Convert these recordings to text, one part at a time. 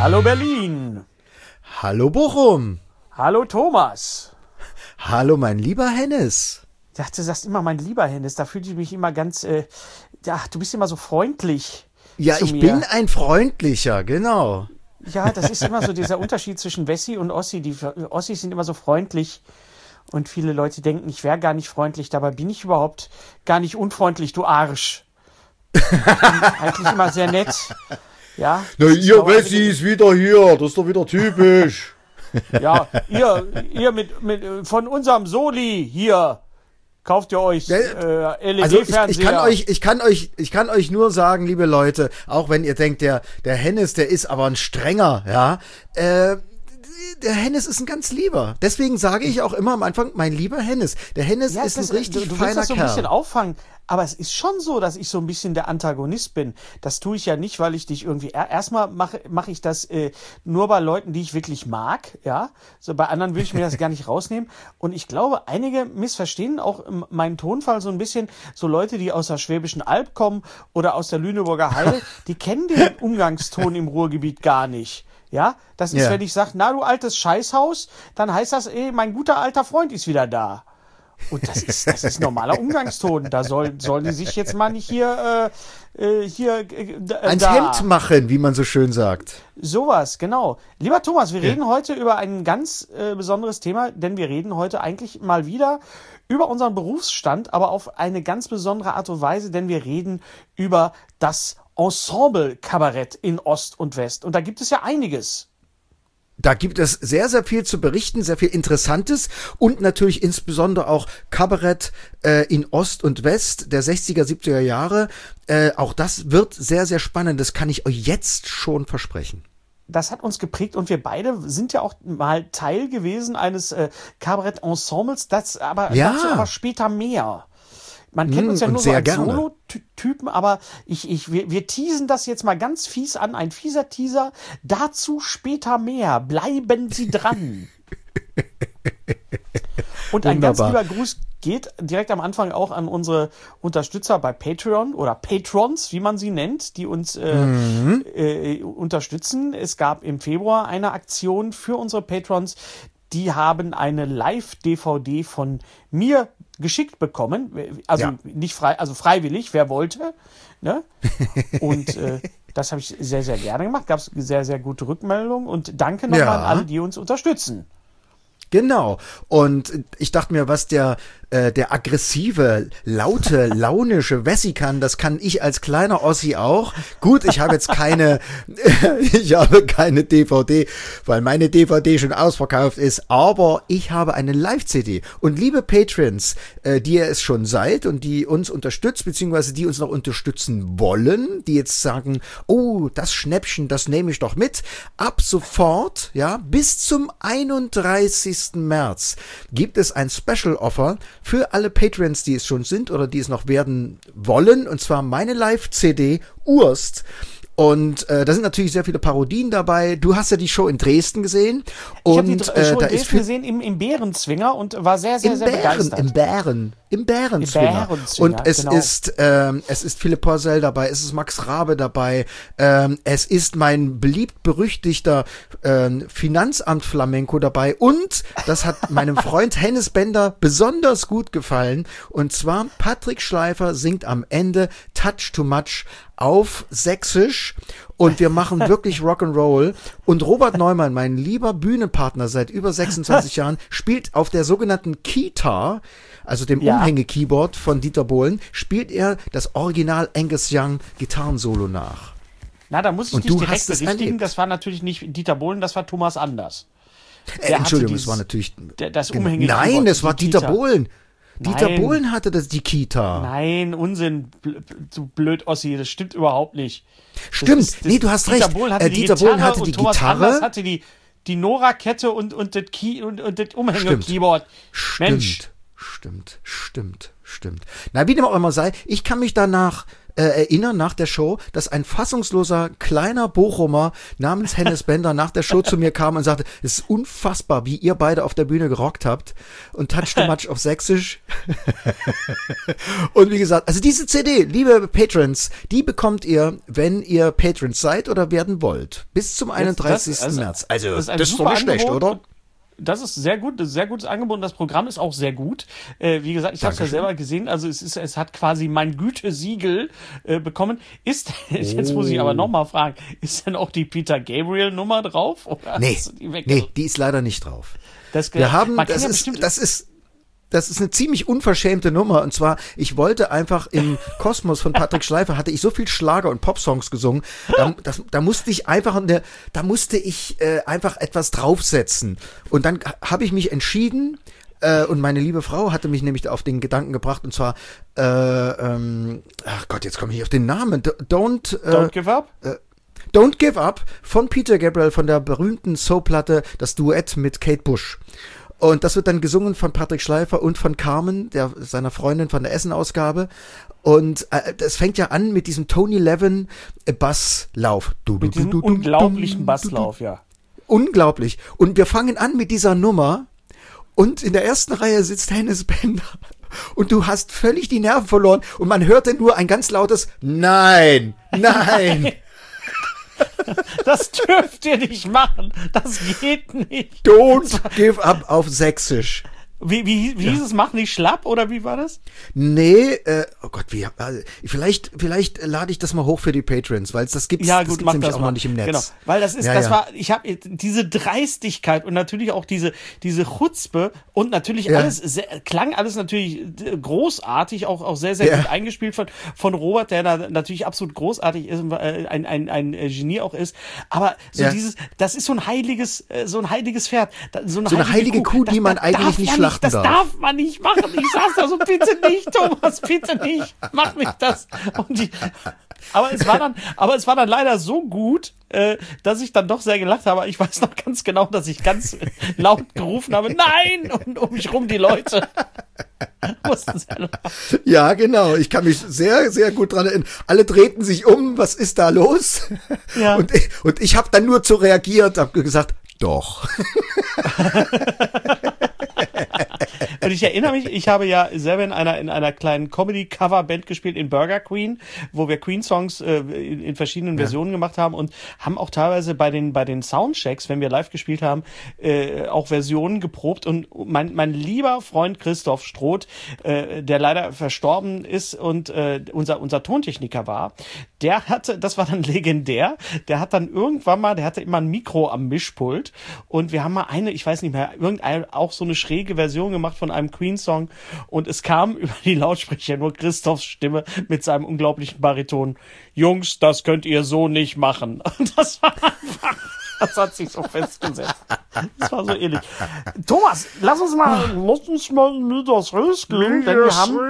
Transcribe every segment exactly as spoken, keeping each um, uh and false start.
Hallo Berlin. Hallo Bochum. Hallo Thomas. Hallo mein lieber Hennes. Ich dachte, du sagst immer mein lieber Hennes, da fühle ich mich immer ganz, äh, ja, du bist immer so freundlich. Ja, zu ich mir. bin ein freundlicher, genau. Ja, das ist immer so dieser Unterschied zwischen Wessi und Ossi. Die Ossis sind immer so freundlich und viele Leute denken, ich wäre gar nicht freundlich. Dabei bin ich überhaupt gar nicht unfreundlich, du Arsch. Ich bin eigentlich immer sehr nett. Ja. Na, ihr Wessi ist wieder hier, das ist doch wieder typisch. Ja, ihr, ihr mit, mit von unserem Soli hier kauft ihr euch äh, L E D-Fernseher. Also ich, ich kann euch, ich kann euch, ich kann euch nur sagen, liebe Leute, auch wenn ihr denkt, der, der Hennes, der ist aber ein strenger, ja, äh, der Hennes ist ein ganz lieber. Deswegen sage ich auch immer am Anfang, mein lieber Hennes. Der Hennes ja, ist das, ein richtig du, du feiner willst das so ein Kerl. bisschen auffangen, aber es ist schon so, dass ich so ein bisschen der Antagonist bin. Das tue ich ja nicht, weil ich dich irgendwie, erstmal mache mach ich das äh, nur bei Leuten, die ich wirklich mag, ja. So bei anderen will ich mir das gar nicht rausnehmen. Und ich glaube, einige missverstehen auch meinen Tonfall so ein bisschen. So Leute, die aus der Schwäbischen Alb kommen oder aus der Lüneburger Heide, die kennen den Umgangston im Ruhrgebiet gar nicht. Ja, das ist, Ja. wenn ich sage, na du altes Scheißhaus, dann heißt das, ey, mein guter alter Freund ist wieder da. Und das ist, das ist normaler Umgangston. Da soll, sollen die sich jetzt mal nicht hier, äh, äh, hier, äh, Ans da. Hemd machen, wie man so schön sagt. Sowas, genau. Lieber Thomas, wir Ja. reden heute über ein ganz äh, besonderes Thema, denn wir reden heute eigentlich mal wieder über unseren Berufsstand, aber auf eine ganz besondere Art und Weise, denn wir reden über das Ensemble-Kabarett in Ost und West. Und da gibt es ja einiges. Da gibt es sehr, sehr viel zu berichten, sehr viel Interessantes und natürlich insbesondere auch Kabarett äh, in Ost und West der sechziger, siebziger Jahre. Äh, auch das wird sehr, sehr spannend. Das kann ich euch jetzt schon versprechen. Das hat uns geprägt und wir beide sind ja auch mal Teil gewesen eines äh, Kabarett-Ensembles, das aber, Ja. dazu aber später mehr. Man kennt Mm, uns ja und nur so sehr als gerne. Solo-Typen, aber ich, ich, wir, wir teasen das jetzt mal ganz fies an, ein fieser Teaser. Dazu später mehr. Bleiben Sie dran. Und ein ganz Wunderbar. lieber Gruß geht direkt am Anfang auch an unsere Unterstützer bei Patreon oder Patrons, wie man sie nennt, die uns äh, Mhm. äh, unterstützen. Es gab im Februar eine Aktion für unsere Patrons. Die haben eine Live-D V D von mir geschickt bekommen. Also Ja. nicht frei, also freiwillig, wer wollte. Ne? Und äh, das habe ich sehr, sehr gerne gemacht. Gab es sehr, sehr gute Rückmeldungen. Und danke nochmal Ja. an alle, die uns unterstützen. Genau. Und ich dachte mir, was der, äh, der aggressive, laute, launische Wessi kann, das kann ich als kleiner Ossi auch. Gut, ich habe jetzt keine, ich habe keine D V D, weil meine D V D schon ausverkauft ist, aber ich habe eine Live-C D. Und liebe Patrons, äh, die ihr es schon seid und die uns unterstützt, beziehungsweise die uns noch unterstützen wollen, die jetzt sagen, oh, das Schnäppchen, das nehme ich doch mit. Ab sofort, ja, bis zum einunddreißigsten März gibt es ein Special Offer für alle Patrons, die es schon sind oder die es noch werden wollen, und zwar meine Live-C D Urst. Und äh, da sind natürlich sehr viele Parodien dabei. Du hast ja die Show in Dresden gesehen. Ich habe Und die äh, Show äh, da in ist Dresden viel gesehen im, im Bärenzwinger und war sehr, sehr, im sehr Bären, begeistert. im Bären, im Bärenzwinger. Bärenzwinger, Und es genau. ist, ähm, es ist Philipp Porzell dabei, es ist Max Rabe dabei, ähm, es ist mein beliebt berüchtigter ähm, Finanzamt Flamenco dabei und das hat meinem Freund Hennes Bender besonders gut gefallen. Und zwar Patrick Schleifer singt am Ende Touch to Much auf Sächsisch und wir machen wirklich Rock'n'Roll. Und Robert Neumann, mein lieber Bühnenpartner seit über sechsundzwanzig Jahren, spielt auf der sogenannten Keytar, also dem Ja. Umhänge-Keyboard von Dieter Bohlen, spielt er das Original Angus Young Gitarrensolo nach. Na, da muss ich Und dich du direkt hast es berichtigen. erlebt. Das war natürlich nicht Dieter Bohlen, das war Thomas Anders. Äh, Der Entschuldigung, hatte es war dieses- natürlich... der- das genau. Umhänge-Keyboard, Nein, es die war Dieter Keytar. Bohlen. Dieter Nein. Bohlen hatte das, die Keytar. Nein, Unsinn, bl- du blöd Ossi, das stimmt überhaupt nicht. Das Stimmt, ist- das- nee, du hast Dieter recht. Bohlen hatte Äh, die Dieter Gitarre Bohlen hatte und die Thomas Gitarre. Anders hatte die, die Nora-Kette und, und das Key und, und das Umhänge-Keyboard. Stimmt, Mensch. stimmt, stimmt, stimmt. Na, wie dem auch immer sei, ich kann mich danach äh, erinnern nach der Show, dass ein fassungsloser kleiner Bochumer namens Hennes Bender nach der Show zu mir kam und sagte, es ist unfassbar, wie ihr beide auf der Bühne gerockt habt und Touch the Match auf Sächsisch. Und wie gesagt, also diese C D, liebe Patrons, die bekommt ihr, wenn ihr Patrons seid oder werden wollt. Bis zum einunddreißigsten Das, also, März. Also, das ist, das ist doch nicht schlecht, oder? Das ist sehr gut, das ist sehr gutes Angebot und das Programm ist auch sehr gut. Äh, wie gesagt, ich habe es ja selber gesehen, also es ist, es hat quasi mein Gütesiegel äh, bekommen. Ist, oh. Jetzt muss ich aber nochmal fragen, ist denn auch die Peter Gabriel Nummer drauf? Oder nee, die nee, die ist leider nicht drauf. Das, Wir haben, das ja ist, das ist, Das ist eine ziemlich unverschämte Nummer. Und zwar, ich wollte einfach im Kosmos von Patrick Schleifer, hatte ich so viel Schlager- und Popsongs gesungen, da, das, da musste ich einfach, eine, da musste ich äh, einfach etwas draufsetzen. Und dann habe ich mich entschieden, äh, und meine liebe Frau hatte mich nämlich auf den Gedanken gebracht, und zwar, äh, ähm, ach Gott, jetzt komme ich nicht auf den Namen, Don't, äh, Don't Give Up? Äh, Don't Give Up von Peter Gabriel, von der berühmten Soul-Platte, das Duett mit Kate Bush. Und das wird dann gesungen von Patrick Schleifer und von Carmen, der, seiner Freundin von der Essen-Ausgabe. Und äh, das fängt ja an mit diesem Tony Levin äh, Basslauf. Du, du, mit diesem du, du, unglaublichen du, Basslauf, du, du. ja. Unglaublich. Und wir fangen an mit dieser Nummer und in der ersten Reihe sitzt Hennes Bender. Und du hast völlig die Nerven verloren und man hörte nur ein ganz lautes Nein, nein. Das dürft ihr nicht machen. Das geht nicht. Don't give up auf Sächsisch. Wie, wie, wie ja. hieß es? Mach nicht schlapp oder wie war das? Nee, äh, oh Gott, wie, also, vielleicht, vielleicht lade ich das mal hoch für die Patrons, weil das gibt's, ja, das gut, gibt's mach nämlich das auch mal. noch nicht im Netz. Genau, weil das ist, ja, das ja. war, ich habe diese Dreistigkeit und natürlich auch diese, diese Chutzpe und natürlich Ja. alles, sehr, klang alles natürlich großartig, auch, auch sehr, sehr Ja. gut eingespielt von, von Robert, der da natürlich absolut großartig ist, äh, ein, ein, ein Genie auch ist. Aber so Ja. dieses, das ist so ein heiliges, so ein heiliges Pferd, so eine, So eine heilige Kuh, das, die man das eigentlich darf nicht man schlachten das darf. darf man nicht machen. Ich saß da so, bitte nicht, Thomas, bitte nicht, mach nicht das. Und die, aber es war dann, aber es war dann leider so gut, äh, dass ich dann doch sehr gelacht habe. Ich weiß noch ganz genau, dass ich ganz laut gerufen habe, nein, und um mich rum die Leute mussten sehr lachen. Ja, genau. Ich kann mich sehr, sehr gut dran erinnern. Alle drehten sich um. Was ist da los? Ja. Und, ich- und ich habe dann nur zu reagiert, habe gesagt, doch. Und ich erinnere mich, ich habe ja selber in einer in einer kleinen Comedy-Cover-Band gespielt in Burger Queen, wo wir Queen-Songs äh, in, in verschiedenen Versionen gemacht haben und haben auch teilweise bei den bei den Soundchecks, wenn wir live gespielt haben, äh, auch Versionen geprobt. Und mein mein lieber Freund Christoph Stroth, äh, der leider verstorben ist und äh, unser unser Tontechniker war, der hatte, das war dann legendär, der hat dann irgendwann mal, der hatte immer ein Mikro am Mischpult und wir haben mal eine, ich weiß nicht mehr, irgendeine, auch so eine schräge Version gemacht von einem Queen-Song und es kam über die Lautsprecher nur Christophs Stimme mit seinem unglaublichen Bariton. Jungs, das könnt ihr so nicht machen. Und das war einfach, das hat sich so festgesetzt. Das war so ähnlich. Thomas, lass uns mal, lass uns mal mit das rausgehen, denn wir haben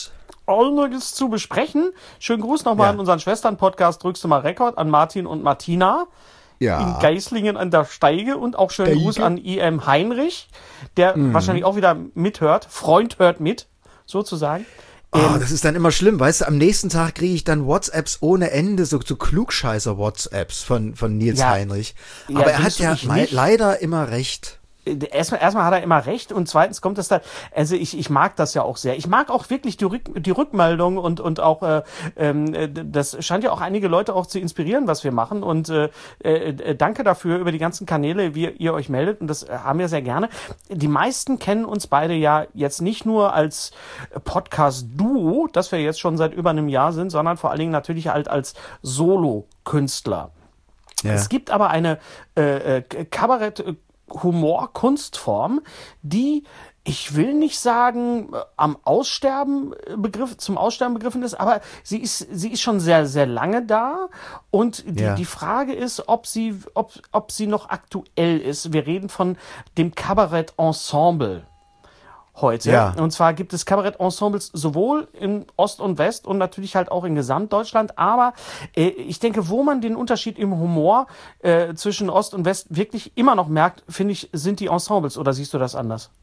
einiges zu besprechen. Schönen Gruß nochmal Ja. an unseren Schwestern-Podcast Drückst du mal Rekord, an Martin und Martina in Ja. Geislingen an der Steige und auch schönen Steige. Gruß an I M Heinrich, der wahrscheinlich auch wieder mithört. Freund hört mit, sozusagen. Oh, das ist dann immer schlimm, weißt du, am nächsten Tag kriege ich dann WhatsApps ohne Ende, so, so Klugscheißer-WhatsApps von, von Nils Ja. Heinrich. Ja, Aber er hat findest du ja nicht mei- nicht? leider immer recht. Erstmal, erstmal hat er immer recht und zweitens kommt das da, also ich, ich mag das ja auch sehr. Ich mag auch wirklich die, Rück, die Rückmeldung und, und auch, äh, ähm, das scheint ja auch einige Leute auch zu inspirieren, was wir machen und äh, äh, danke dafür über die ganzen Kanäle, wie ihr euch meldet und das haben wir sehr gerne. Die meisten kennen uns beide ja jetzt nicht nur als Podcast-Duo, das wir jetzt schon seit über einem Jahr sind, sondern vor allen Dingen natürlich halt als Solo-Künstler. Ja. Es gibt aber eine äh, äh, Kabarett- Humor-Kunstform, die, ich will nicht sagen, äh, am Aussterben äh, begriff, zum Aussterben begriffen ist, aber sie ist, sie ist schon sehr, sehr lange da. Und die, Ja. die Frage ist, ob sie, ob, ob sie noch aktuell ist. Wir reden von dem Kabarett-Ensemble heute. Ja. Und zwar gibt es Kabarett-Ensembles sowohl in Ost und West und natürlich halt auch in Gesamtdeutschland. Aber äh, ich denke, wo man den Unterschied im Humor äh, zwischen Ost und West wirklich immer noch merkt, finde ich, sind die Ensembles. Oder siehst du das anders?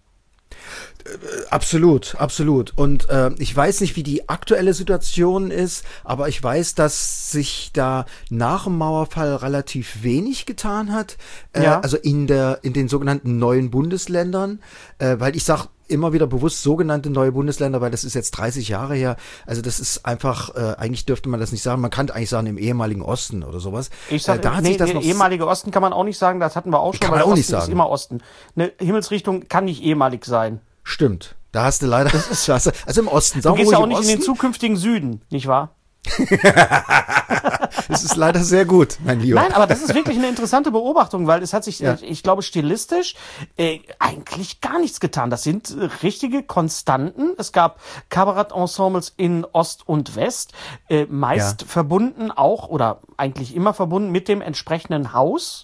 Absolut, absolut. Und äh, ich weiß nicht, wie die aktuelle Situation ist, aber ich weiß, dass sich da nach dem Mauerfall relativ wenig getan hat. Äh, Ja. Also in der in den sogenannten neuen Bundesländern, äh, weil ich sag immer wieder bewusst sogenannte neue Bundesländer, weil das ist jetzt dreißig Jahre her. Also das ist einfach, äh, eigentlich dürfte man das nicht sagen. Man kann eigentlich sagen im ehemaligen Osten oder sowas. Ich sag, äh, da hat nee, sich das nee, noch ehemalige Osten kann man auch nicht sagen, das hatten wir auch schon, Kann man weil auch Osten nicht sagen. ist immer Osten. Eine Himmelsrichtung kann nicht ehemalig sein. Stimmt. Da hast du leider, da hast du, also im Osten, Du sagen wir gehst ja auch ruhig im nicht in den Osten. zukünftigen Süden, nicht wahr? Das ist leider sehr gut, mein Lieber. Nein, aber das ist wirklich eine interessante Beobachtung, weil es hat sich, Ja. äh, ich glaube, stilistisch äh, eigentlich gar nichts getan. Das sind äh, richtige Konstanten. Es gab Kabarettensembles in Ost und West, äh, meist Ja. verbunden auch oder eigentlich immer verbunden mit dem entsprechenden Haus.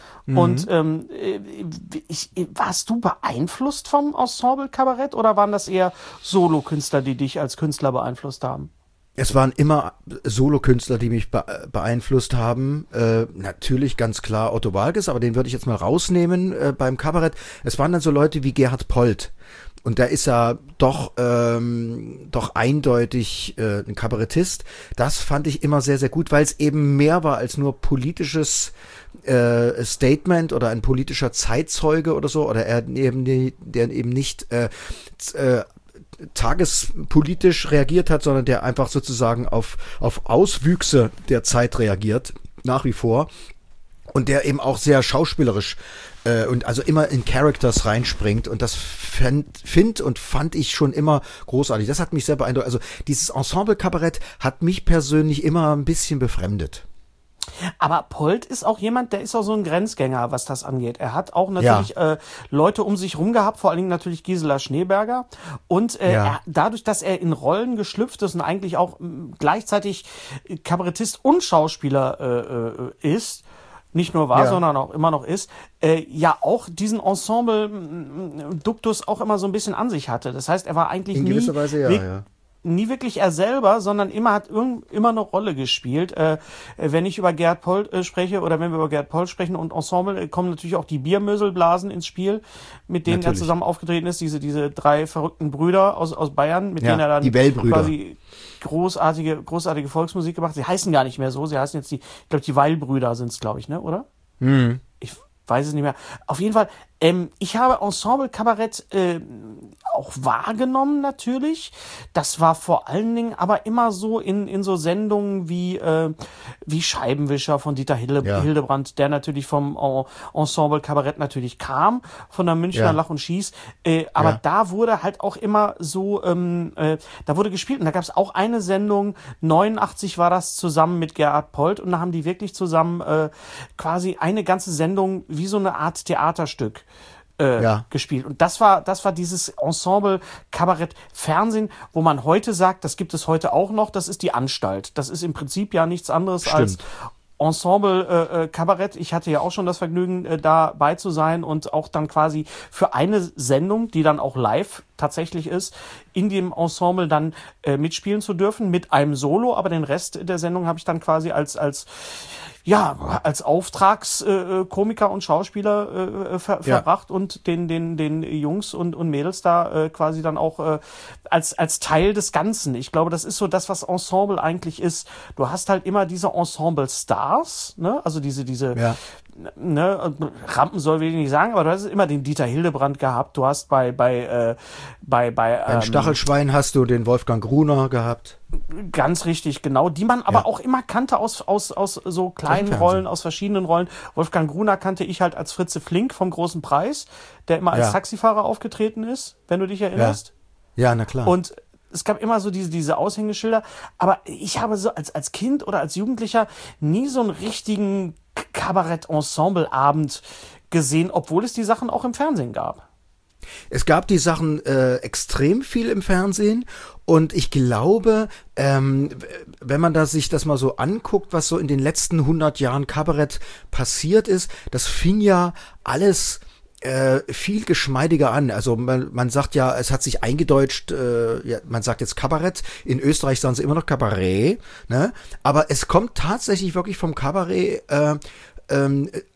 Und ähm, äh, ich, warst du beeinflusst vom Ensemble-Kabarett oder waren das eher Solokünstler, die dich als Künstler beeinflusst haben? Es waren immer Solokünstler, die mich be beeinflusst haben. Äh, natürlich ganz klar Otto Walkes, aber den würde ich jetzt mal rausnehmen äh, beim Kabarett. Es waren dann so Leute wie Gerhard Polt. Und der ist ja doch, ähm, doch eindeutig äh, ein Kabarettist. Das fand ich immer sehr, sehr gut, weil es eben mehr war als nur politisches äh, Statement oder ein politischer Zeitzeuge oder so. Oder er eben, nie- der eben nicht äh, z- äh, tagespolitisch reagiert hat, sondern der einfach sozusagen auf, auf Auswüchse der Zeit reagiert, nach wie vor. Und der eben auch sehr schauspielerisch äh, und also immer in Characters reinspringt. Und das find, find und fand ich schon immer großartig. Das hat mich sehr beeindruckt. Also dieses Ensemble-Kabarett hat mich persönlich immer ein bisschen befremdet. Aber Polt ist auch jemand, der ist auch so ein Grenzgänger, was das angeht. Er hat auch natürlich äh, Leute um sich rum gehabt, vor allen Dingen natürlich Gisela Schneeberger. Und äh, Ja. er, dadurch, dass er in Rollen geschlüpft ist und eigentlich auch mh, gleichzeitig Kabarettist und Schauspieler äh, äh, ist, nicht nur war, Ja. sondern auch immer noch ist, äh, ja auch diesen Ensemble-Duktus auch immer so ein bisschen an sich hatte. Das heißt, er war eigentlich In nie gewisser Weise ja, wirk- ja. nie wirklich er selber, sondern immer hat irgend, immer eine Rolle gespielt. Äh, wenn ich über Gerd Polt äh, spreche oder wenn wir über Gerd Polt sprechen und Ensemble, äh, kommen natürlich auch die Biermöselblasen ins Spiel, mit denen Natürlich. er zusammen aufgetreten ist. Diese, diese drei verrückten Brüder aus, aus Bayern, mit Ja, denen er dann die Wellbrüder. quasi großartige, großartige Volksmusik gemacht hat. Sie heißen gar nicht mehr so, sie heißen jetzt die, ich glaube, die Weilbrüder sind es, glaube ich, ne, oder? Hm. Ich weiß es nicht mehr. Auf jeden Fall, ähm, ich habe Ensemble-Kabarett äh, auch wahrgenommen natürlich. Das war vor allen Dingen aber immer so in, in so Sendungen wie, äh, wie Scheibenwischer von Dieter Hilde, Ja. Hildebrand, der natürlich vom En- Ensemble-Kabarett natürlich kam, von der Münchner Ja. Lach und Schieß. Äh, aber Ja. da wurde halt auch immer so, ähm, äh, da wurde gespielt und da gab es auch eine Sendung, neunundachtzig war das zusammen mit Gerhard Polt und da haben die wirklich zusammen äh, quasi eine ganze Sendung wie so eine Art Theaterstück äh, Ja. gespielt. Und das war, das war dieses Ensemble Kabarett Fernsehen, wo man heute sagt, das gibt es heute auch noch, das ist die Anstalt. Das ist im Prinzip ja nichts anderes Stimmt. als Ensemble äh, äh, Kabarett. Ich hatte ja auch schon das Vergnügen, äh, dabei zu sein und auch dann quasi für eine Sendung, die dann auch live tatsächlich ist, in dem Ensemble dann äh, mitspielen zu dürfen mit einem Solo, aber den Rest der Sendung habe ich dann quasi als als ja, als Auftragskomiker äh, Komiker und Schauspieler äh, ver Ja. verbracht und den, den, den Jungs und, und Mädels da äh, quasi dann auch äh, als, als Teil des Ganzen. Ich glaube, das ist so das, was Ensemble eigentlich ist. Du hast halt immer diese Ensemble-Stars, ne? Also diese, diese, Ja. ne, Rampen soll will ich nicht sagen, aber du hast immer den Dieter Hildebrand gehabt. Du hast bei, bei, äh, bei, bei, Beim ähm, Stachelschwein hast du den Wolfgang Gruner gehabt. Ganz richtig, genau. Die man aber Ja. auch immer kannte aus, aus, aus so kleinen Fernsehen. Rollen, aus verschiedenen Rollen. Wolfgang Gruner kannte ich halt als Fritze Flink vom Großen Preis, der immer als Ja. Taxifahrer aufgetreten ist, wenn du dich erinnerst. Ja, na klar. Und es gab immer so diese, diese Aushängeschilder. Aber ich habe so als, als Kind oder als Jugendlicher nie so einen richtigen Kabarett-Ensemble-Abend gesehen, obwohl es die Sachen auch im Fernsehen gab. Es gab die Sachen äh, extrem viel im Fernsehen und ich glaube, ähm, wenn man da sich das mal so anguckt, was so in den letzten hundert Jahren Kabarett passiert ist, das fing ja alles äh, viel geschmeidiger an. Also man, man sagt ja, es hat sich eingedeutscht, äh, ja, man sagt jetzt Kabarett, in Österreich sagen sie immer noch Kabarett, ne? Aber es kommt tatsächlich wirklich vom Kabarett äh, ähm,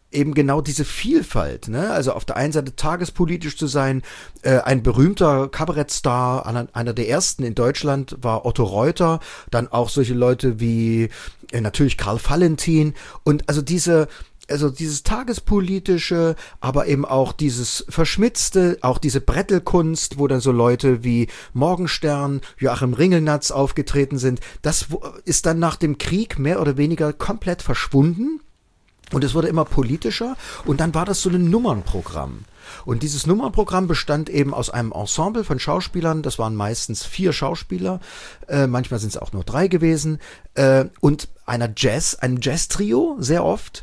eben genau diese Vielfalt, ne? Also auf der einen Seite tagespolitisch zu sein, äh, ein berühmter Kabarettstar, einer, einer der ersten in Deutschland war Otto Reuter, dann auch solche Leute wie äh, natürlich Karl Valentin und also diese Also dieses tagespolitische, aber eben auch dieses Verschmitzte, auch diese Brettelkunst, wo dann so Leute wie Morgenstern, Joachim Ringelnatz aufgetreten sind, das ist dann nach dem Krieg mehr oder weniger komplett verschwunden und es wurde immer politischer und dann war das so ein Nummernprogramm. Und dieses Nummernprogramm bestand eben aus einem Ensemble von Schauspielern, das waren meistens vier Schauspieler, äh, manchmal sind es auch nur drei gewesen, äh, und einer Jazz, einem Jazz-Trio, sehr oft.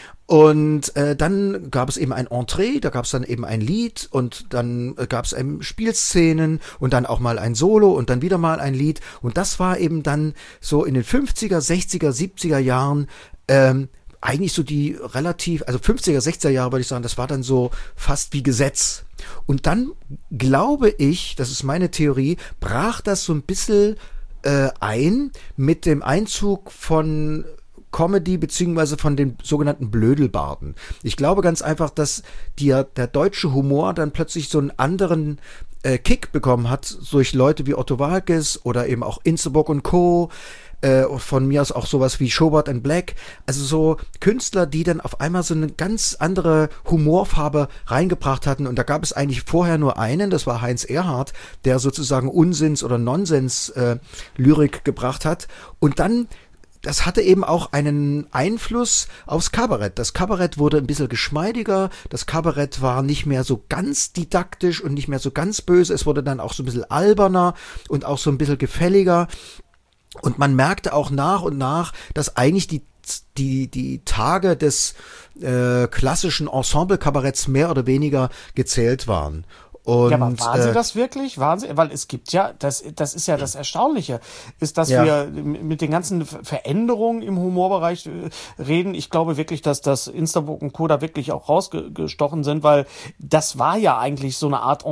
Und äh, dann gab es eben ein Entree, da gab es dann eben ein Lied und dann äh, gab es eben Spielszenen und dann auch mal ein Solo und dann wieder mal ein Lied. Und das war eben dann so in den fünfziger, sechziger, siebziger Jahren ähm, eigentlich so die relativ, also fünfziger, sechziger Jahre würde ich sagen, das war dann so fast wie Gesetz. Und dann glaube ich, das ist meine Theorie, brach das so ein bisschen äh, ein mit dem Einzug von Comedy beziehungsweise von den sogenannten Blödelbarden. Ich glaube ganz einfach, dass die, der deutsche Humor dann plötzlich so einen anderen äh, Kick bekommen hat durch Leute wie Otto Waalkes oder eben auch Insterburg und Co., Äh, von mir aus auch sowas wie Schobert and Black, also so Künstler, die dann auf einmal so eine ganz andere Humorfarbe reingebracht hatten und da gab es eigentlich vorher nur einen, das war Heinz Erhardt, der sozusagen Unsinns- oder Nonsens-Lyrik äh, gebracht hat und dann das hatte eben auch einen Einfluss aufs Kabarett. Das Kabarett wurde ein bisschen geschmeidiger, das Kabarett war nicht mehr so ganz didaktisch und nicht mehr so ganz böse, es wurde dann auch so ein bisschen alberner und auch so ein bisschen gefälliger. Und man merkte auch nach und nach, dass eigentlich die die die Tage des äh, klassischen Ensemble-Kabaretts mehr oder weniger gezählt waren. Und, ja, aber waren äh, sie das wirklich? Waren sie? Weil es gibt ja, das, das ist ja das Erstaunliche, ist, dass ja. wir mit den ganzen Veränderungen im Humorbereich reden. Ich glaube wirklich, dass das Insterburg und Co. da wirklich auch rausgestochen sind, weil das war ja eigentlich so eine Art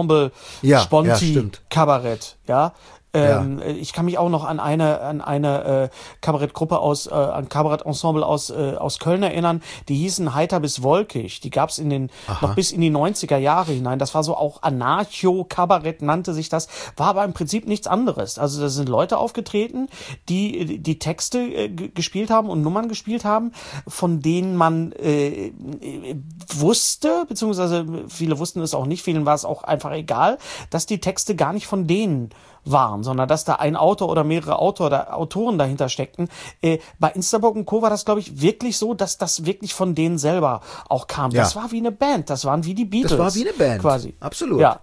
Ensemble-Sponti-Kabarett, ja. Ähm, ja. Ich kann mich auch noch an eine an eine äh, Kabarettgruppe aus äh, ein Kabarettensemble aus äh, aus Köln erinnern, die hießen Heiter bis Wolkig. Die gab's in den Aha. noch bis in die neunziger Jahre hinein. Das war so auch Anarcho-Kabarett nannte sich das, war aber im Prinzip nichts anderes. Also da sind Leute aufgetreten, die die Texte äh, g- gespielt haben und Nummern gespielt haben, von denen man äh, wusste, beziehungsweise viele wussten es auch nicht, vielen war es auch einfach egal, dass die Texte gar nicht von denen waren, sondern dass da ein Autor oder mehrere Autor oder Autoren dahinter steckten. Äh, bei Insterburg und Co. war das, glaube ich, wirklich so, dass das wirklich von denen selber auch kam. Ja. Das war wie eine Band, das waren wie die Beatles. Das war wie eine Band, quasi. Absolut. Ja.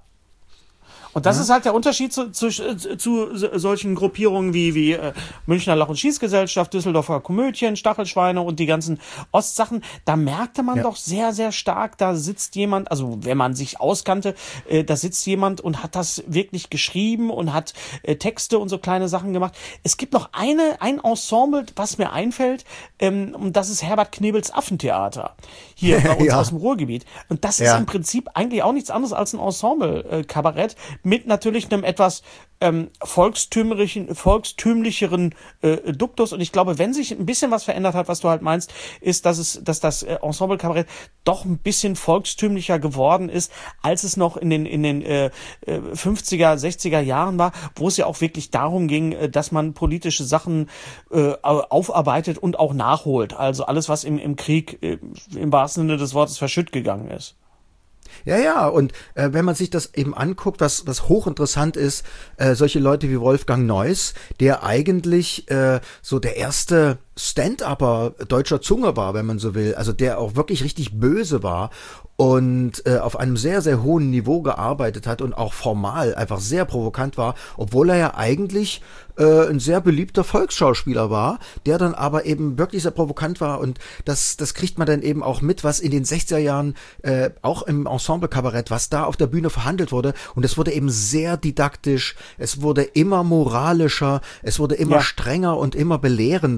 Und das ja. ist halt der Unterschied zu, zu, zu solchen Gruppierungen wie, wie äh, Münchner Lach- und Schießgesellschaft, Düsseldorfer Komödien, Stachelschweine und die ganzen Ostsachen. Da merkte man ja. doch sehr, sehr stark, da sitzt jemand, also wenn man sich auskannte, äh, da sitzt jemand und hat das wirklich geschrieben und hat äh, Texte und so kleine Sachen gemacht. Es gibt noch eine ein Ensemble, was mir einfällt, ähm, und das ist Herbert Knebels Affentheater hier bei uns ja. aus dem Ruhrgebiet. Und das ja. ist im Prinzip eigentlich auch nichts anderes als ein Ensemble-Kabarett, äh, mit natürlich einem etwas ähm, volkstümlichen, volkstümlicheren äh, Duktus. Und ich glaube, wenn sich ein bisschen was verändert hat, was du halt meinst, ist, dass es, dass das äh, Ensemble-Kabarett doch ein bisschen volkstümlicher geworden ist, als es noch in den in den äh, fünfziger, sechziger Jahren war, wo es ja auch wirklich darum ging, äh, dass man politische Sachen äh, aufarbeitet und auch nachholt. Also alles, was im im Krieg äh, im wahrsten Sinne des Wortes verschütt gegangen ist. Ja, ja, und äh, wenn man sich das eben anguckt, was was hochinteressant ist, äh, solche Leute wie Wolfgang Neuss, der eigentlich äh, so der erste Stand-Upper deutscher Zunge war, wenn man so will, also der auch wirklich richtig böse war und äh, auf einem sehr, sehr hohen Niveau gearbeitet hat und auch formal einfach sehr provokant war, obwohl er ja eigentlich äh, ein sehr beliebter Volksschauspieler war, der dann aber eben wirklich sehr provokant war und das das kriegt man dann eben auch mit, was in den sechziger Jahren äh, auch im Ensemble-Kabarett, was da auf der Bühne verhandelt wurde und es wurde eben sehr didaktisch, es wurde immer moralischer, es wurde immer ja. strenger und immer belehrender.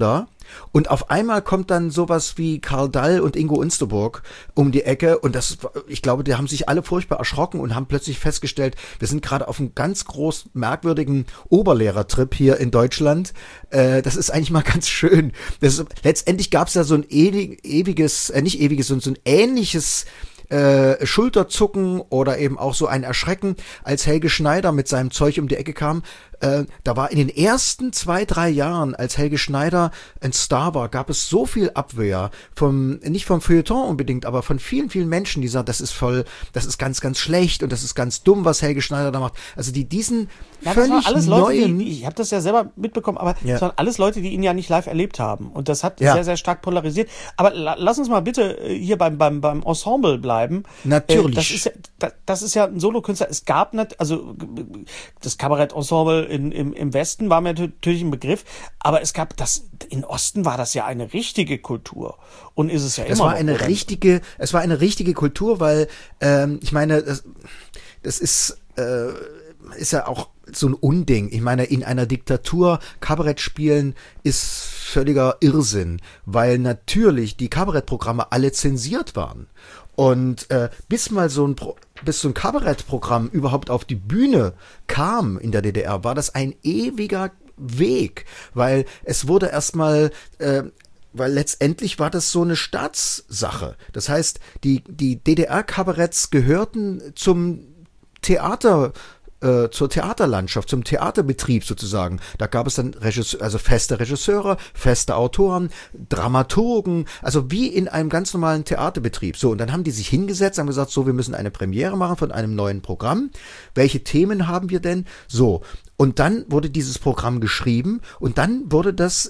Und auf einmal kommt dann sowas wie Karl Dall und Ingo Unsterburg um die Ecke und das, ich glaube, die haben sich alle furchtbar erschrocken und haben plötzlich festgestellt, wir sind gerade auf einem ganz groß merkwürdigen Oberlehrertrip hier in Deutschland. Äh, das ist eigentlich mal ganz schön. Das ist, letztendlich gab es ja so ein ewig, ewiges, äh, nicht ewiges, sondern so ein ähnliches Äh, Schulterzucken oder eben auch so ein Erschrecken, als Helge Schneider mit seinem Zeug um die Ecke kam. Äh, da war in den ersten zwei, drei Jahren, als Helge Schneider ein Star war, gab es so viel Abwehr vom, nicht vom Feuilleton unbedingt, aber von vielen, vielen Menschen, die sagen, das ist voll, das ist ganz, ganz schlecht und das ist ganz dumm, was Helge Schneider da macht. Also die diesen ja, völlig das waren alles Leute, neuen... die, die, ich habe das ja selber mitbekommen, aber Ja. das waren alles Leute, die ihn ja nicht live erlebt haben. Und das hat Ja. sehr, sehr stark polarisiert. Aber la, lass uns mal bitte äh, hier beim, beim, beim Ensemble bleiben. Natürlich. Äh, das ist ja, das, das ist ja ein Solokünstler. Es gab nicht, also das Kabarett-Ensemble in, im, im Westen war mir natürlich ein Begriff, aber es gab das, in Osten war das ja eine richtige Kultur. Und ist es ja Es immer war noch, eine oder? richtige, es war eine richtige Kultur, weil ähm, ich meine, das, das ist äh, ist ja auch so ein Unding. Ich meine, in einer Diktatur Kabarett spielen ist völliger Irrsinn, weil natürlich die Kabarettprogramme alle zensiert waren. Und äh, bis mal so ein Pro- bis so ein Kabarettprogramm überhaupt auf die Bühne kam in der D D R, war das ein ewiger Weg, weil es wurde erstmal äh, weil letztendlich war das so eine Staatssache. Das heißt, die die D D R-Kabaretts gehörten zum Theater, äh, zur Theaterlandschaft, zum Theaterbetrieb sozusagen. Da gab es dann Regisseur, also feste Regisseure, feste Autoren, Dramaturgen, also wie in einem ganz normalen Theaterbetrieb. So, und dann haben die sich hingesetzt, haben gesagt, so, wir müssen eine Premiere machen von einem neuen Programm. Welche Themen haben wir denn? So. Und dann wurde dieses Programm geschrieben und dann wurde das,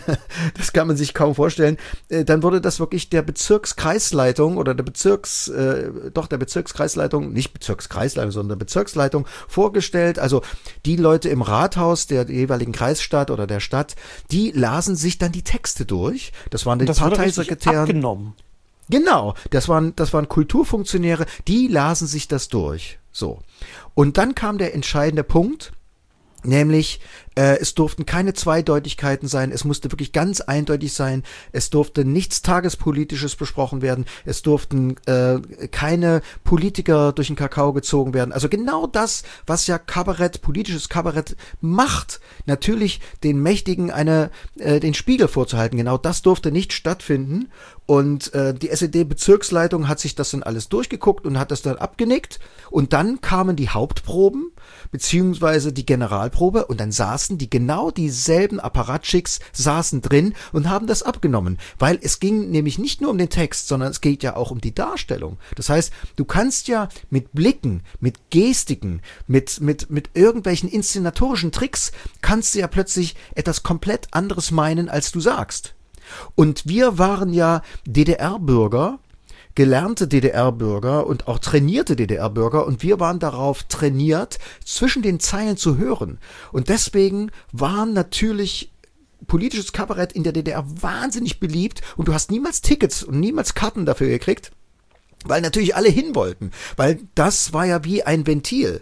das kann man sich kaum vorstellen, äh, dann wurde das wirklich der Bezirkskreisleitung oder der Bezirks, äh, doch der Bezirkskreisleitung, nicht Bezirkskreisleitung, sondern der Bezirksleitung vorgestellt. Also die Leute im Rathaus der jeweiligen Kreisstadt oder der Stadt, die lasen sich dann die Texte durch. Das waren die das wurde richtig Parteisekretäre. abgenommen. Genau, das waren, das waren Kulturfunktionäre, die lasen sich das durch. So. Und dann kam der entscheidende Punkt, nämlich äh, es durften keine Zweideutigkeiten sein, es musste wirklich ganz eindeutig sein, es durfte nichts Tagespolitisches besprochen werden, es durften äh, keine Politiker durch den Kakao gezogen werden. Also genau das, was ja Kabarett, politisches Kabarett macht, natürlich den Mächtigen eine, äh, den Spiegel vorzuhalten, genau das durfte nicht stattfinden. Und äh, die S E D-Bezirksleitung hat sich das dann alles durchgeguckt und hat das dann abgenickt. Und dann kamen die Hauptproben, beziehungsweise die Generalprobe. Und dann saßen die genau dieselben Apparatschicks, saßen drin und haben das abgenommen. Weil es ging nämlich nicht nur um den Text, sondern es geht ja auch um die Darstellung. Das heißt, du kannst ja mit Blicken, mit Gestiken, mit, mit, mit irgendwelchen inszenatorischen Tricks, kannst du ja plötzlich etwas komplett anderes meinen, als du sagst. Und wir waren ja D D R-Bürger, gelernte D D R-Bürger und auch trainierte D D R-Bürger und wir waren darauf trainiert, zwischen den Zeilen zu hören. Und deswegen waren natürlich politisches Kabarett in der D D R wahnsinnig beliebt und du hast niemals Tickets und niemals Karten dafür gekriegt, weil natürlich alle hin wollten, weil das war ja wie ein Ventil.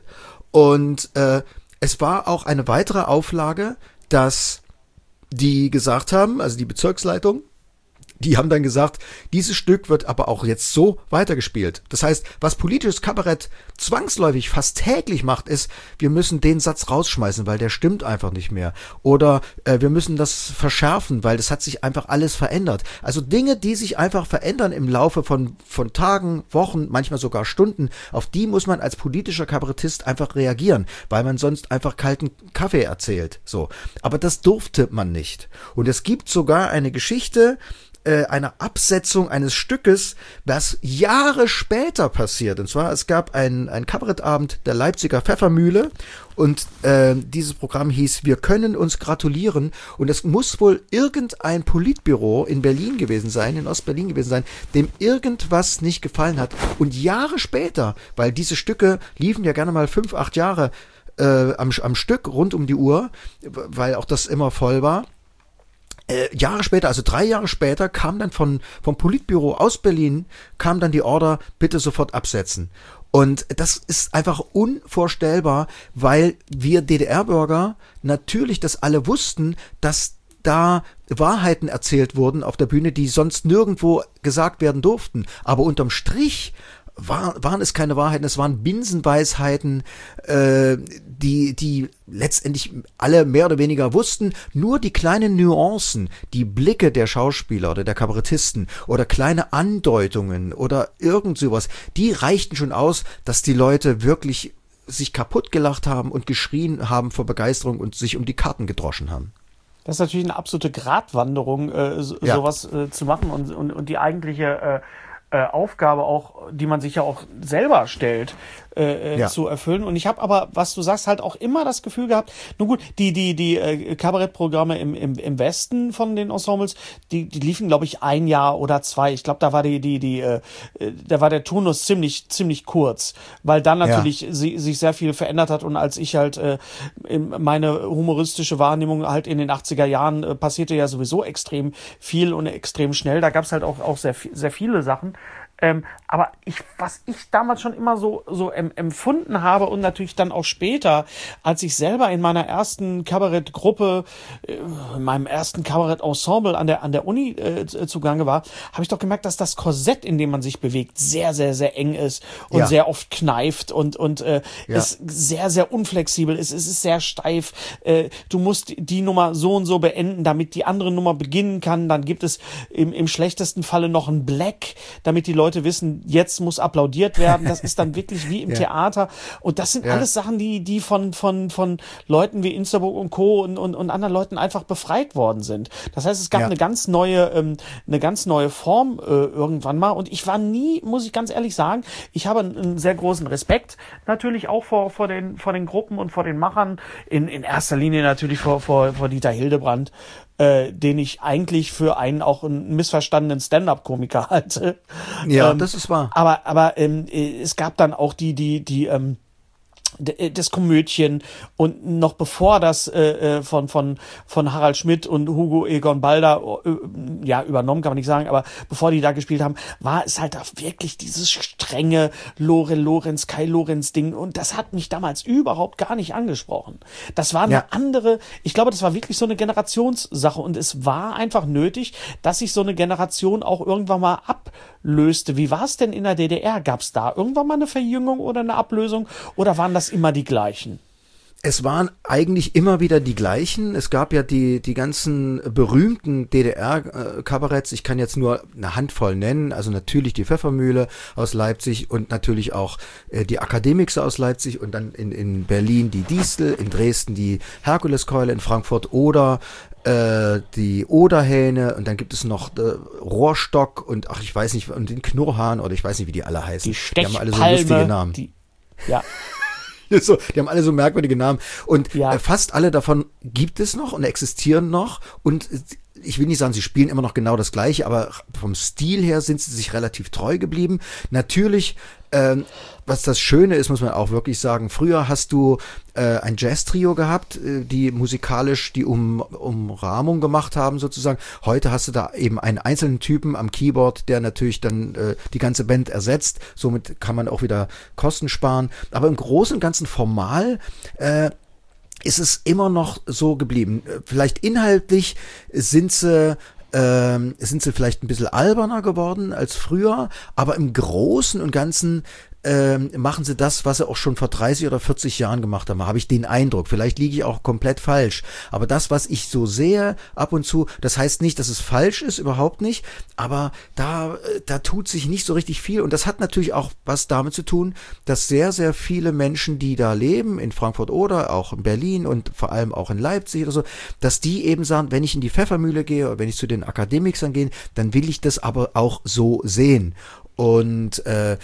Und äh, es war auch eine weitere Auflage, dass die gesagt haben, also die Bezirksleitung, die haben dann gesagt, dieses Stück wird aber auch jetzt so weitergespielt. Das heißt, was politisches Kabarett zwangsläufig fast täglich macht, ist, wir müssen den Satz rausschmeißen, weil der stimmt einfach nicht mehr. Oder äh, wir müssen das verschärfen, weil das hat sich einfach alles verändert. Also Dinge, die sich einfach verändern im Laufe von, von Tagen, Wochen, manchmal sogar Stunden, auf die muss man als politischer Kabarettist einfach reagieren, weil man sonst einfach kalten Kaffee erzählt. So. Aber das durfte man nicht. Und es gibt sogar eine Geschichte, einer Absetzung eines Stückes, was Jahre später passiert. Und zwar, es gab einen, einen Kabarettabend der Leipziger Pfeffermühle und äh, dieses Programm hieß Wir können uns gratulieren und es muss wohl irgendein Politbüro in Berlin gewesen sein, in Ostberlin gewesen sein, dem irgendwas nicht gefallen hat. Und Jahre später, weil diese Stücke liefen ja gerne mal fünf, acht Jahre äh, am, am Stück rund um die Uhr, weil auch das immer voll war, Äh, Jahre später, also drei Jahre später, kam dann von vom Politbüro aus Berlin, kam dann die Order, bitte sofort absetzen. Und das ist einfach unvorstellbar, weil wir D D R-Bürger natürlich das alle wussten, dass da Wahrheiten erzählt wurden auf der Bühne, die sonst nirgendwo gesagt werden durften. Aber unterm Strich war, waren es keine Wahrheiten, es waren Binsenweisheiten, äh, die, die letztendlich alle mehr oder weniger wussten. Nur die kleinen Nuancen, die Blicke der Schauspieler oder der Kabarettisten oder kleine Andeutungen oder irgend sowas, die reichten schon aus, dass die Leute wirklich sich kaputt gelacht haben und geschrien haben vor Begeisterung und sich um die Karten gedroschen haben. Das ist natürlich eine absolute Gratwanderung, äh, so, ja. sowas äh, zu machen und, und, und die eigentliche äh, äh, Aufgabe auch, die man sich ja auch selber stellt, äh, ja. zu erfüllen. Und ich habe aber, was du sagst, halt auch immer das Gefühl gehabt, nun gut, die die die äh, Kabarettprogramme im, im im Westen von den Ensembles, die die liefen, glaube ich, ein Jahr oder zwei. Ich glaube, da war die die die äh, da war der Turnus ziemlich ziemlich kurz, weil dann natürlich ja. sie, sich sehr viel verändert hat. Und als ich halt äh, meine humoristische Wahrnehmung halt in den achtziger Jahren äh, passierte ja sowieso extrem viel und extrem schnell. Da gab es halt auch auch sehr sehr viele Sachen. Ähm, aber ich, was ich damals schon immer so, so em, empfunden habe und natürlich dann auch später, als ich selber in meiner ersten Kabarettgruppe, äh, in meinem ersten Kabarettensemble an der, an der Uni äh, zugange war, habe ich doch gemerkt, dass das Korsett, in dem man sich bewegt, sehr, sehr, sehr eng ist und ja. sehr oft kneift und, und äh, ja. es sehr, sehr unflexibel ist. Es ist sehr steif. Äh, du musst die Nummer so und so beenden, damit die andere Nummer beginnen kann. Dann gibt es im, im schlechtesten Falle noch ein Black, damit die Leute Leute wissen, jetzt muss applaudiert werden. Das ist dann wirklich wie im ja. Theater. Und das sind ja. alles Sachen, die die von von von Leuten wie Instaburg und Co. und, und, und anderen Leuten einfach befreit worden sind. Das heißt, es gab ja. eine ganz neue ähm, eine ganz neue Form äh, irgendwann mal. Und ich war nie, muss ich ganz ehrlich sagen, ich habe einen sehr großen Respekt natürlich auch vor vor den vor den Gruppen und vor den Machern. In in erster Linie natürlich vor vor vor Dieter Hildebrand, Äh, den ich eigentlich für einen auch einen missverstandenen Stand-up-Komiker halte. Ja, ähm, das ist wahr. Aber aber ähm, es gab dann auch die die die ähm, das Komödien und noch bevor das äh, von von von Harald Schmidt und Hugo Egon Balder äh, ja übernommen, kann man nicht sagen, aber bevor die da gespielt haben, war es halt auch wirklich dieses strenge Lore Lorenz, Kai Lorenz Ding, und das hat mich damals überhaupt gar nicht angesprochen. Das war eine ja. andere, ich glaube, das war wirklich so eine Generationssache und es war einfach nötig, dass sich so eine Generation auch irgendwann mal ablöste. Wie war es denn in der D D R? Gab es da irgendwann mal eine Verjüngung oder eine Ablösung oder waren das immer die gleichen? Es waren eigentlich immer wieder die gleichen. Es gab ja die die ganzen berühmten D D R-Kabaretts. Ich kann jetzt nur eine Handvoll nennen. Also natürlich die Pfeffermühle aus Leipzig und natürlich auch äh, die Akademiker aus Leipzig und dann in, in Berlin die Distel, in Dresden die Herkuleskeule, in Frankfurt oder äh, die Oderhähne und dann gibt es noch äh, Rohrstock und ach ich weiß nicht, und den Knurrhahn oder ich weiß nicht, wie die alle heißen. Die Stechpalme. Die haben alle so lustige Namen. Die, ja. So, die haben alle so merkwürdige Namen und ja. äh, fast alle davon gibt es noch und existieren noch und ich will nicht sagen, sie spielen immer noch genau das Gleiche, aber vom Stil her sind sie sich relativ treu geblieben. Natürlich, ähm, was das Schöne ist, muss man auch wirklich sagen, früher hast du äh, ein Jazz-Trio gehabt, äh, die musikalisch die um, Umrahmung gemacht haben sozusagen. Heute hast du da eben einen einzelnen Typen am Keyboard, der natürlich dann äh, die ganze Band ersetzt. Somit kann man auch wieder Kosten sparen. Aber im Großen und Ganzen formal äh, ist es immer noch so geblieben. Vielleicht inhaltlich sind sie, ähm, sind sie vielleicht ein bisschen alberner geworden als früher, aber im Großen und Ganzen ähm, machen sie das, was sie auch schon vor dreißig oder vierzig Jahren gemacht haben, habe ich den Eindruck. Vielleicht liege ich auch komplett falsch. Aber das, was ich so sehe ab und zu, das heißt nicht, dass es falsch ist, überhaupt nicht. Aber da, da tut sich nicht so richtig viel. Und das hat natürlich auch was damit zu tun, dass sehr, sehr viele Menschen, die da leben, in Frankfurt oder auch in Berlin und vor allem auch in Leipzig oder so, dass die eben sagen, wenn ich in die Pfeffermühle gehe oder wenn ich zu den Akademikern gehe, dann will ich das aber auch so sehen. Und äh,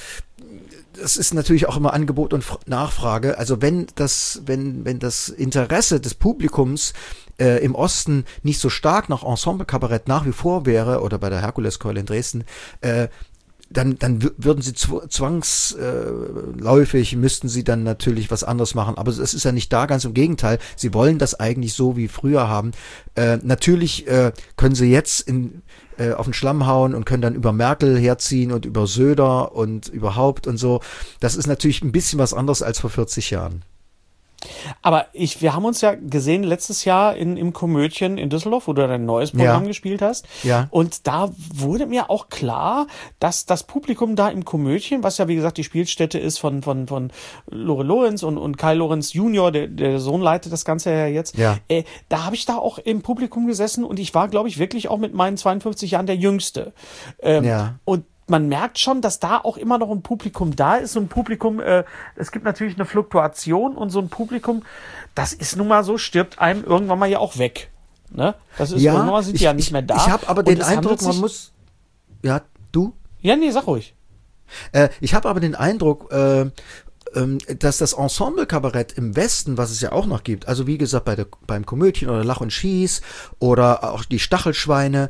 das ist natürlich auch immer Angebot und Nachfrage. Also wenn das, wenn, wenn das Interesse des Publikums äh, im Osten nicht so stark nach Ensemble-Kabarett nach wie vor wäre, oder bei der Herkuleskeule in Dresden, äh, dann, dann w- würden sie zw- zwangsläufig, äh, müssten sie dann natürlich was anderes machen. Aber es ist ja nicht da, ganz im Gegenteil. Sie wollen das eigentlich so wie früher haben. Äh, natürlich äh, können sie jetzt in äh, auf den Schlamm hauen und können dann über Merkel herziehen und über Söder und überhaupt und so. Das ist natürlich ein bisschen was anderes als vor vierzig Jahren. Aber ich, wir haben uns ja gesehen letztes Jahr in, im Komödien in Düsseldorf, wo du dein neues Programm Ja. gespielt hast. Ja. Und da wurde mir auch klar, dass das Publikum da im Komödien, was ja wie gesagt die Spielstätte ist von, von, von Lore Lorenz und, und Kai Lorenz Junior, der, der Sohn leitet das Ganze ja jetzt. Ja. Äh, da habe ich da auch im Publikum gesessen und ich war, glaube ich, wirklich auch mit meinen zweiundfünfzig Jahren der Jüngste. Ähm, Ja. Und man merkt schon, dass da auch immer noch ein Publikum da ist. So ein Publikum, äh, es gibt natürlich eine Fluktuation und so ein Publikum, das ist nun mal so, stirbt einem irgendwann mal ja auch weg. Ne? Das ist Ja, irgendwann mal sind die ich, ja nicht mehr da. Ich habe aber Und den es Eindruck, handelt man sich- muss. Ja, du? Ja, nee, sag ruhig. Äh, ich habe aber den Eindruck, äh, ähm, dass das Ensemble-Kabarett im Westen, was es ja auch noch gibt, also wie gesagt bei der, beim Komödien oder Lach und Schieß oder auch die Stachelschweine,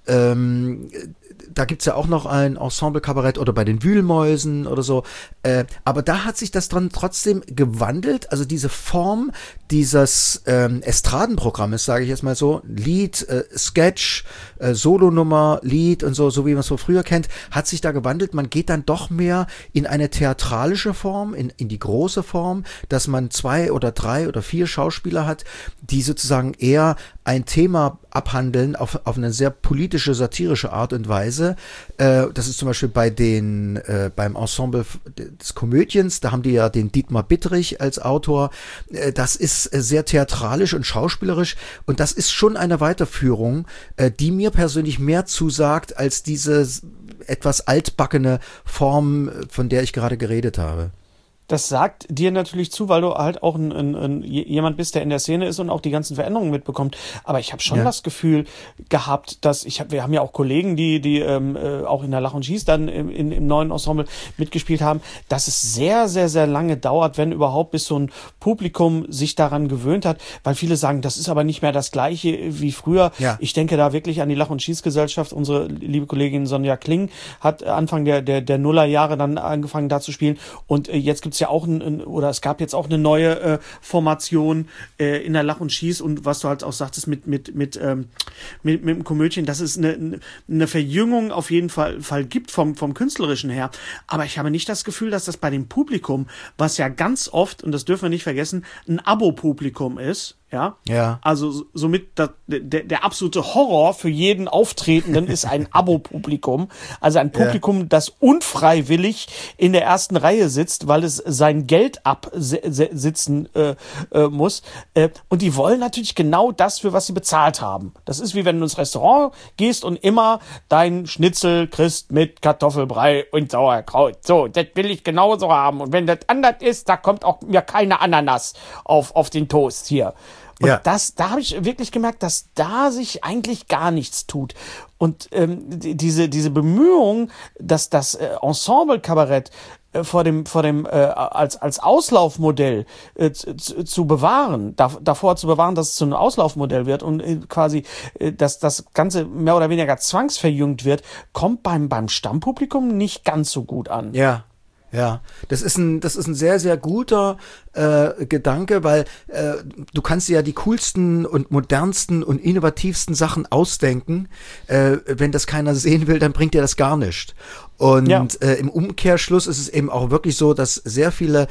ähm, da gibt's ja auch noch ein Ensemble-Kabarett oder bei den Wühlmäusen oder so. Äh, aber da hat sich das dann trotzdem gewandelt. Also diese Form dieses ähm, Estradenprogrammes, sage ich jetzt mal so, Lied, äh, Sketch, äh, Solonummer, Lied und so, so wie man es so früher kennt, hat sich da gewandelt. Man geht dann doch mehr in eine theatralische Form, in, in die große Form, dass man zwei oder drei oder vier Schauspieler hat, die sozusagen eher ein Thema abhandeln auf, auf eine sehr politische, satirische Art und Weise. Äh, das ist zum Beispiel bei den, äh, beim Ensemble des Komödiens, da haben die ja den Dietmar Bittrich als Autor. Äh, das ist äh, sehr theatralisch und schauspielerisch und das ist schon eine Weiterführung, äh, die mir persönlich mehr zusagt als diese etwas altbackene Form, von der ich gerade geredet habe. Das sagt dir natürlich zu, weil du halt auch ein, ein, ein, jemand bist, der in der Szene ist und auch die ganzen Veränderungen mitbekommt. Aber ich habe schon Ja. das Gefühl gehabt, dass ich hab, wir haben ja auch Kollegen, die die ähm, äh, auch in der Lach und Schieß dann im, in, im neuen Ensemble mitgespielt haben, dass es sehr, sehr, sehr lange dauert, wenn überhaupt, bis so ein Publikum sich daran gewöhnt hat, weil viele sagen, das ist aber nicht mehr das Gleiche wie früher. Ja. Ich denke da wirklich an die Lach- und Schießgesellschaft. Unsere liebe Kollegin Sonja Kling hat Anfang der der der Nullerjahre dann angefangen da zu spielen und äh, jetzt gibt's ja auch ein, ein oder es gab jetzt auch eine neue äh, Formation äh, in der Lach und Schieß und was du halt auch sagtest mit mit mit ähm, mit, mit dem Komödien, dass es eine eine Verjüngung auf jeden Fall Fall gibt vom vom künstlerischen her, aber ich habe nicht das Gefühl, dass das bei dem Publikum, was ja ganz oft, und das dürfen wir nicht vergessen, ein Abo-Publikum ist. Ja, Ja. also somit das, der, der absolute Horror für jeden Auftretenden ist ein Abo-Publikum. Also ein Publikum, ja. das unfreiwillig in der ersten Reihe sitzt, weil es sein Geld absitzen äh, äh, muss. Äh, und die wollen natürlich genau das, für was sie bezahlt haben. Das ist wie wenn du ins Restaurant gehst und immer dein Schnitzel kriegst mit Kartoffelbrei und Sauerkraut. So, das will ich genauso haben. Und wenn das anders ist, da kommt auch mir keine Ananas auf, auf den Toast hier. Und ja. das, da habe ich wirklich gemerkt, dass da sich eigentlich gar nichts tut. Und ähm, die, diese, diese Bemühung, dass das äh, Ensemble-Kabarett äh, vor dem, vor dem äh, als, als Auslaufmodell äh, zu, zu bewahren, da, davor zu bewahren, dass es zu einem Auslaufmodell wird und äh, quasi, äh, dass das Ganze mehr oder weniger zwangsverjüngt wird, kommt beim, beim Stammpublikum nicht ganz so gut an. Ja. Ja, das ist ein, das ist ein sehr, sehr guter äh, Gedanke, weil äh, du kannst dir ja die coolsten und modernsten und innovativsten Sachen ausdenken. Äh, wenn das keiner sehen will, dann bringt dir das gar nichts. Und ja. äh, im Umkehrschluss ist es eben auch wirklich so, dass sehr viele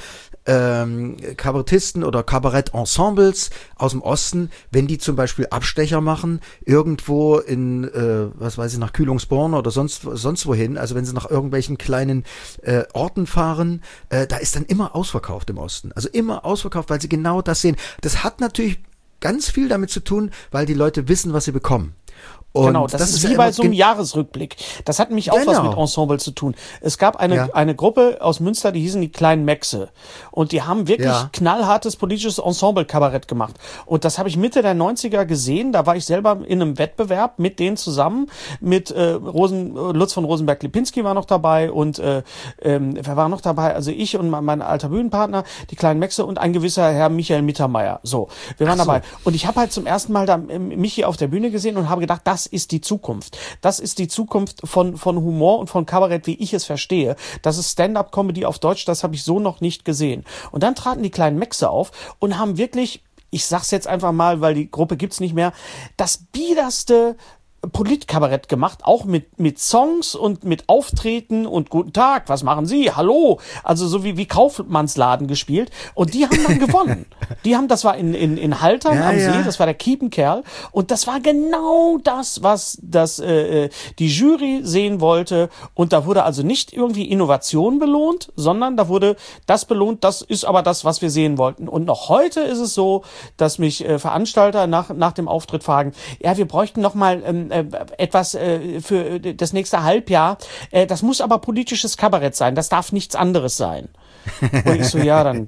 ähm, Kabarettisten oder Kabarett-Ensembles aus dem Osten, wenn die zum Beispiel Abstecher machen, irgendwo in, äh, was weiß ich, nach Kühlungsborn oder sonst, sonst wohin, also wenn sie nach irgendwelchen kleinen äh, Orten fahren, äh, da ist dann immer ausverkauft im Osten. Also immer ausverkauft, weil sie genau das sehen. Das hat natürlich ganz viel damit zu tun, weil die Leute wissen, was sie bekommen. Und genau, das, das ist, ist wie bei so einem Jahresrückblick. Das hat nämlich auch genau. was mit Ensemble zu tun. Es gab eine, ja. eine Gruppe aus Münster, die hießen die Kleinen Mexe. Und die haben wirklich ja. knallhartes politisches Ensemble-Kabarett gemacht. Und das habe ich Mitte der neunziger gesehen. Da war ich selber in einem Wettbewerb mit denen zusammen. Mit äh, Rosen, Lutz von Rosenberg-Lipinski war noch dabei. Und äh, ähm, wer war noch dabei? Also ich und mein, mein alter Bühnenpartner, die Kleinen Mexe und ein gewisser Herr Michael Mittermeier. So, wir waren so. dabei. Und ich habe halt zum ersten Mal da Michi auf der Bühne gesehen und habe gedacht, das ist die Zukunft. Das ist die Zukunft von, von Humor und von Kabarett, wie ich es verstehe. Das ist Stand-up-Comedy auf Deutsch, das habe ich so noch nicht gesehen. Und dann traten die Kleinen Mexe auf und haben wirklich, ich sag's jetzt einfach mal, weil die Gruppe gibt's nicht mehr, das biederste Politkabarett gemacht, auch mit mit Songs und mit Auftreten und guten Tag, was machen Sie? Hallo, also so wie wie Kaufmannsladen gespielt und die haben dann gewonnen. Die haben, das war in in in Haltern ja, am ja. See, das war der Kiepenkerl und das war genau das, was das äh, die Jury sehen wollte und da wurde also nicht irgendwie Innovation belohnt, sondern da wurde das belohnt, das ist aber das, was wir sehen wollten. Und noch heute ist es so, dass mich äh, Veranstalter nach nach dem Auftritt fragen, ja, wir bräuchten noch mal ähm, äh, etwas äh, für das nächste Halbjahr. Äh, das muss aber politisches Kabarett sein. Das darf nichts anderes sein. Und ich so, ja, dann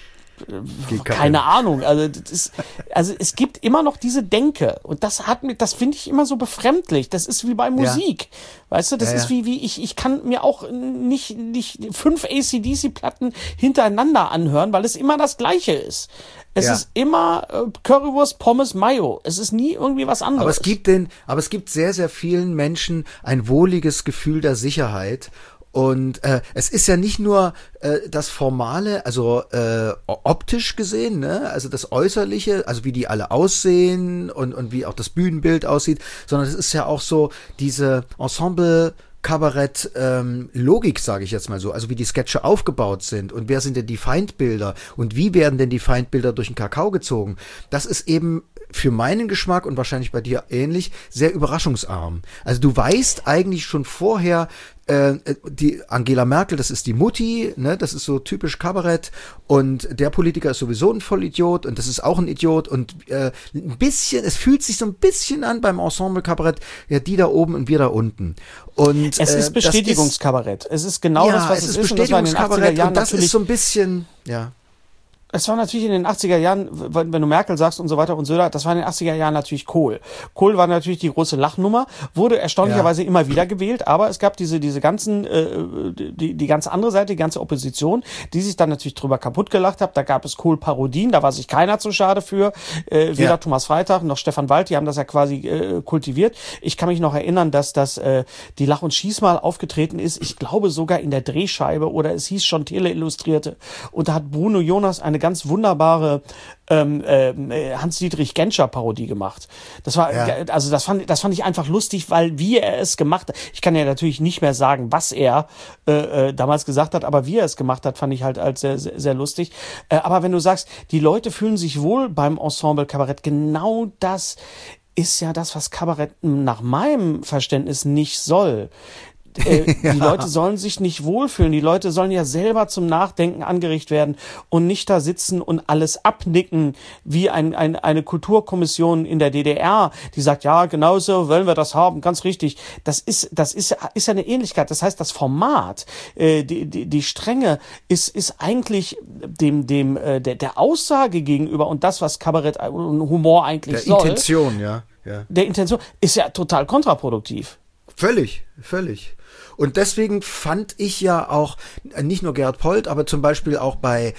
keine Ahnung. Also, das ist, also es gibt immer noch diese Denke und das hat mir, das finde ich immer so befremdlich. Das ist wie bei Musik, ja. Weißt du? Das ja, ist ja. wie wie ich ich kann mir auch nicht nicht fünf A C D C-Platten hintereinander anhören, weil es immer das Gleiche ist. Es ja. ist immer äh, Currywurst, Pommes, Mayo. Es ist nie irgendwie was anderes. Aber es gibt den, aber es gibt sehr sehr vielen Menschen ein wohliges Gefühl der Sicherheit. Und äh, es ist ja nicht nur äh, das Formale, also äh, optisch gesehen, ne, also das Äußerliche, also wie die alle aussehen und und wie auch das Bühnenbild aussieht, sondern es ist ja auch so diese Ensemble Kabarett ähm, Logik, sage ich jetzt mal so, also wie die Sketche aufgebaut sind und wer sind denn die Feindbilder und wie werden denn die Feindbilder durch den Kakao gezogen. Das ist eben für meinen Geschmack und wahrscheinlich bei dir ähnlich sehr überraschungsarm. Also du weißt eigentlich schon vorher, äh, die Angela Merkel, das ist die Mutti, ne, das ist so typisch Kabarett und der Politiker ist sowieso ein Vollidiot und das ist auch ein Idiot und äh, ein bisschen, es fühlt sich so ein bisschen an beim Ensemble Kabarett, ja, die da oben und wir da unten. Und es ist äh, Bestätigungskabarett. Es ist genau ja, das, was es es ist. ist. Bestätigungskabarett und, und das ist so ein bisschen, ja. Es war natürlich in den achtziger Jahren, wenn du Merkel sagst und so weiter und Söder, das war in den achtziger Jahren natürlich Kohl. Kohl war natürlich die große Lachnummer, wurde erstaunlicherweise ja. immer wieder gewählt, aber es gab diese diese ganzen, äh, die die ganz andere Seite, die ganze Opposition, die sich dann natürlich drüber kaputt gelacht hat. Da gab es Kohl-Parodien, da war sich keiner zu schade für. Äh, weder ja. Thomas Freitag noch Stefan Wald, die haben das ja quasi äh, kultiviert. Ich kann mich noch erinnern, dass das äh, die Lach- und Schießmal aufgetreten ist, ich glaube sogar in der Drehscheibe oder es hieß schon Tele-Illustrierte. Und da hat Bruno Jonas eine ganz wunderbare ähm, äh, Hans-Dietrich Genscher-Parodie gemacht. Das war, ja. also das fand, das fand ich einfach lustig, weil wie er es gemacht hat, ich kann ja natürlich nicht mehr sagen, was er äh, damals gesagt hat, aber wie er es gemacht hat, fand ich halt als sehr, sehr, sehr lustig. Äh, aber wenn du sagst, die Leute fühlen sich wohl beim Ensemble-Kabarett, genau das ist ja das, was Kabarett nach meinem Verständnis nicht soll. Äh, ja. Die Leute sollen sich nicht wohlfühlen. Die Leute sollen ja selber zum Nachdenken angeregt werden und nicht da sitzen und alles abnicken, wie ein, ein, eine Kulturkommission in der D D R, die sagt, ja, genauso wollen wir das haben, ganz richtig. Das ist, das ist, ist ja eine Ähnlichkeit. Das heißt, das Format, äh, die, die, die Strenge ist, ist eigentlich dem, dem, äh, der, der Aussage gegenüber und das, was Kabarett und Humor eigentlich der soll. Der Intention, ja, ja. Der Intention ist ja total kontraproduktiv. Völlig, völlig. Und deswegen fand ich ja auch, nicht nur Gerhard Polt, aber zum Beispiel auch bei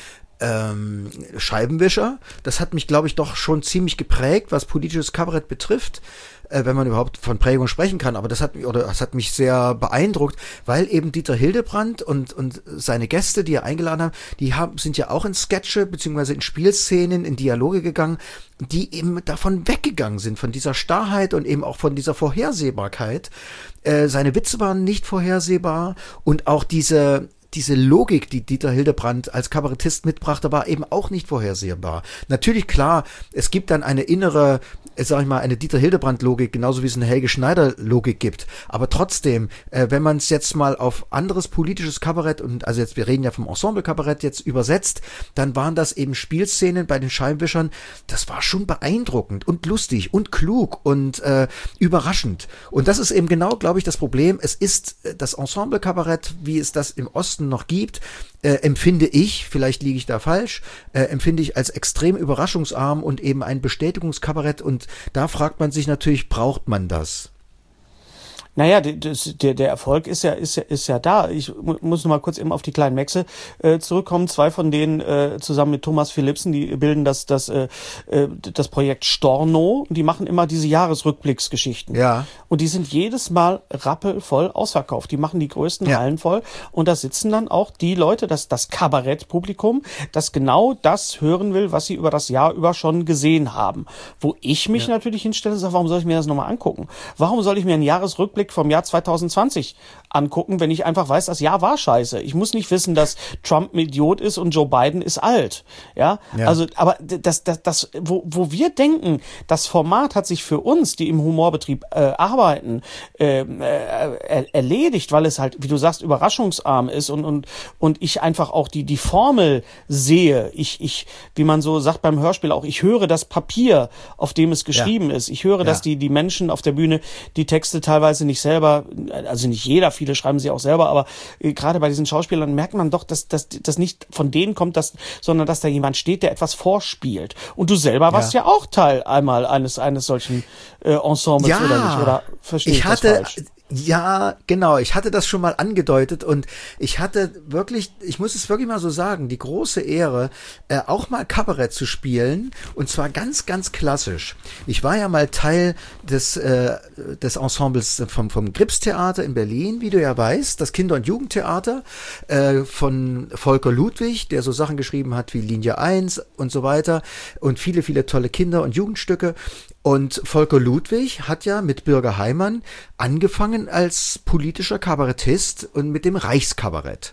ähm, Scheibenwischer, das hat mich, glaube ich, doch schon ziemlich geprägt, was politisches Kabarett betrifft, äh, wenn man überhaupt von Prägung sprechen kann. Aber das hat mich, oder das hat mich sehr beeindruckt, weil eben Dieter Hildebrandt und und seine Gäste, die er eingeladen haben, die haben sind ja auch in Sketche beziehungsweise in Spielszenen, in Dialoge gegangen, die eben davon weggegangen sind, von dieser Starrheit und eben auch von dieser Vorhersehbarkeit. Äh, seine Witze waren nicht vorhersehbar und auch diese diese Logik, die Dieter Hildebrandt als Kabarettist mitbrachte, war eben auch nicht vorhersehbar. Natürlich, klar, es gibt dann eine innere, sag ich mal, eine Dieter Hildebrandt-Logik, genauso wie es eine Helge Schneider-Logik gibt. Aber trotzdem, äh, wenn man es jetzt mal auf anderes politisches Kabarett, und also jetzt, wir reden ja vom Ensemble-Kabarett jetzt übersetzt, dann waren das eben Spielszenen bei den Scheibenwischern, das war schon beeindruckend und lustig und klug und äh, überraschend. Und das ist eben genau, glaube ich, das Problem. Es ist das Ensemble-Kabarett, wie es das im Osten noch gibt, äh, empfinde ich, vielleicht liege ich da falsch, äh, empfinde ich als extrem überraschungsarm und eben ein Bestätigungskabarett und da fragt man sich natürlich, braucht man das? Naja, das, der, der Erfolg ist ja, ist ja, ist ja da. Ich muss noch mal kurz eben auf die kleinen Maxe äh, zurückkommen. Zwei von denen äh, zusammen mit Thomas Philipsen, die bilden das, das, äh, das Projekt Storno. Die machen immer diese Jahresrückblicksgeschichten. Ja. Und die sind jedes Mal rappelvoll ausverkauft. Die machen die größten Ja. Hallen voll. Und da sitzen dann auch die Leute, das, das Kabarettpublikum, das genau das hören will, was sie über das Jahr über schon gesehen haben. Wo ich mich ja. natürlich hinstelle und sage, warum soll ich mir das nochmal angucken? Warum soll ich mir einen Jahresrückblick vom Jahr zwanzig zwanzig angucken, wenn ich einfach weiß, das Jahr war scheiße. Ich muss nicht wissen, dass Trump ein Idiot ist und Joe Biden ist alt. Ja, ja. Also, aber das, das, das, wo, wo wir denken, das Format hat sich für uns, die im Humorbetrieb äh, arbeiten, äh, äh, erledigt, weil es halt, wie du sagst, überraschungsarm ist und, und, und ich einfach auch die, die Formel sehe. Ich, ich, wie man so sagt beim Hörspiel auch, ich höre das Papier, auf dem es geschrieben ja. ist. Ich höre, ja. dass die, die Menschen auf der Bühne die Texte teilweise nicht selber, also nicht jeder, viele schreiben sie auch selber, aber äh, gerade bei diesen Schauspielern merkt man doch, dass das dass nicht von denen kommt, dass, sondern dass da jemand steht, der etwas vorspielt. Und du selber warst ja, ja auch Teil einmal eines eines solchen äh, Ensembles, ja, oder nicht? Oder verstehe ich, ich das hatte, falsch? Ja, genau. Ich hatte das schon mal angedeutet und ich hatte wirklich, ich muss es wirklich mal so sagen, die große Ehre, äh, auch mal Kabarett zu spielen und zwar ganz, ganz klassisch. Ich war ja mal Teil des äh, des Ensembles vom vom Gripstheater in Berlin, wie du ja weißt, das Kinder- und Jugendtheater äh, von Volker Ludwig, der so Sachen geschrieben hat wie Linie eins und so weiter und viele, viele tolle Kinder- und Jugendstücke. Und Volker Ludwig hat ja mit Birger Heimann angefangen als politischer Kabarettist und mit dem Reichskabarett.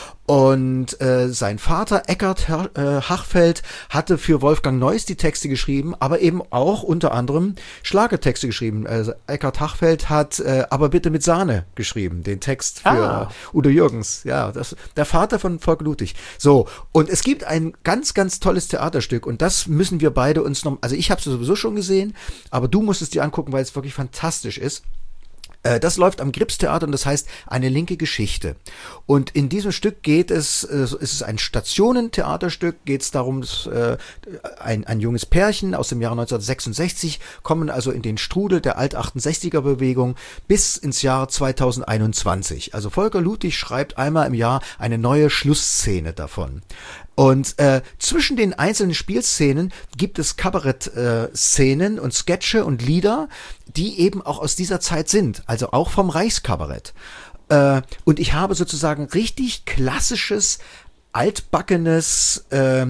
Und äh, sein Vater Eckhard Her- äh, Hachfeld hatte für Wolfgang Neuss die Texte geschrieben, aber eben auch unter anderem Schlagertexte geschrieben. Also Eckhard Hachfeld hat äh, Aber bitte mit Sahne geschrieben, den Text für ah. Udo Jürgens. Ja, das, der Vater von Volker Ludwig. So, und es gibt ein ganz, ganz tolles Theaterstück und das müssen wir beide uns noch, also ich habe es sowieso schon gesehen, aber du musst es dir angucken, weil es wirklich fantastisch ist. Das läuft am Gripstheater und das heißt Eine linke Geschichte. Und in diesem Stück geht es, es ist ein Stationentheaterstück, geht es darum, dass, äh, ein, ein junges Pärchen aus dem Jahre neunzehnhundertsechsundsechzig kommen also in den Strudel der Alt-achtundsechziger-Bewegung bis ins Jahr zweitausendeinundzwanzig. Also Volker Ludwig schreibt einmal im Jahr eine neue Schlussszene davon. Und äh, zwischen den einzelnen Spielszenen gibt es Kabarett-Szenen äh, und Sketche und Lieder, die eben auch aus dieser Zeit sind, also auch vom Reichskabarett. Äh, und ich habe sozusagen richtig klassisches, altbackenes, äh,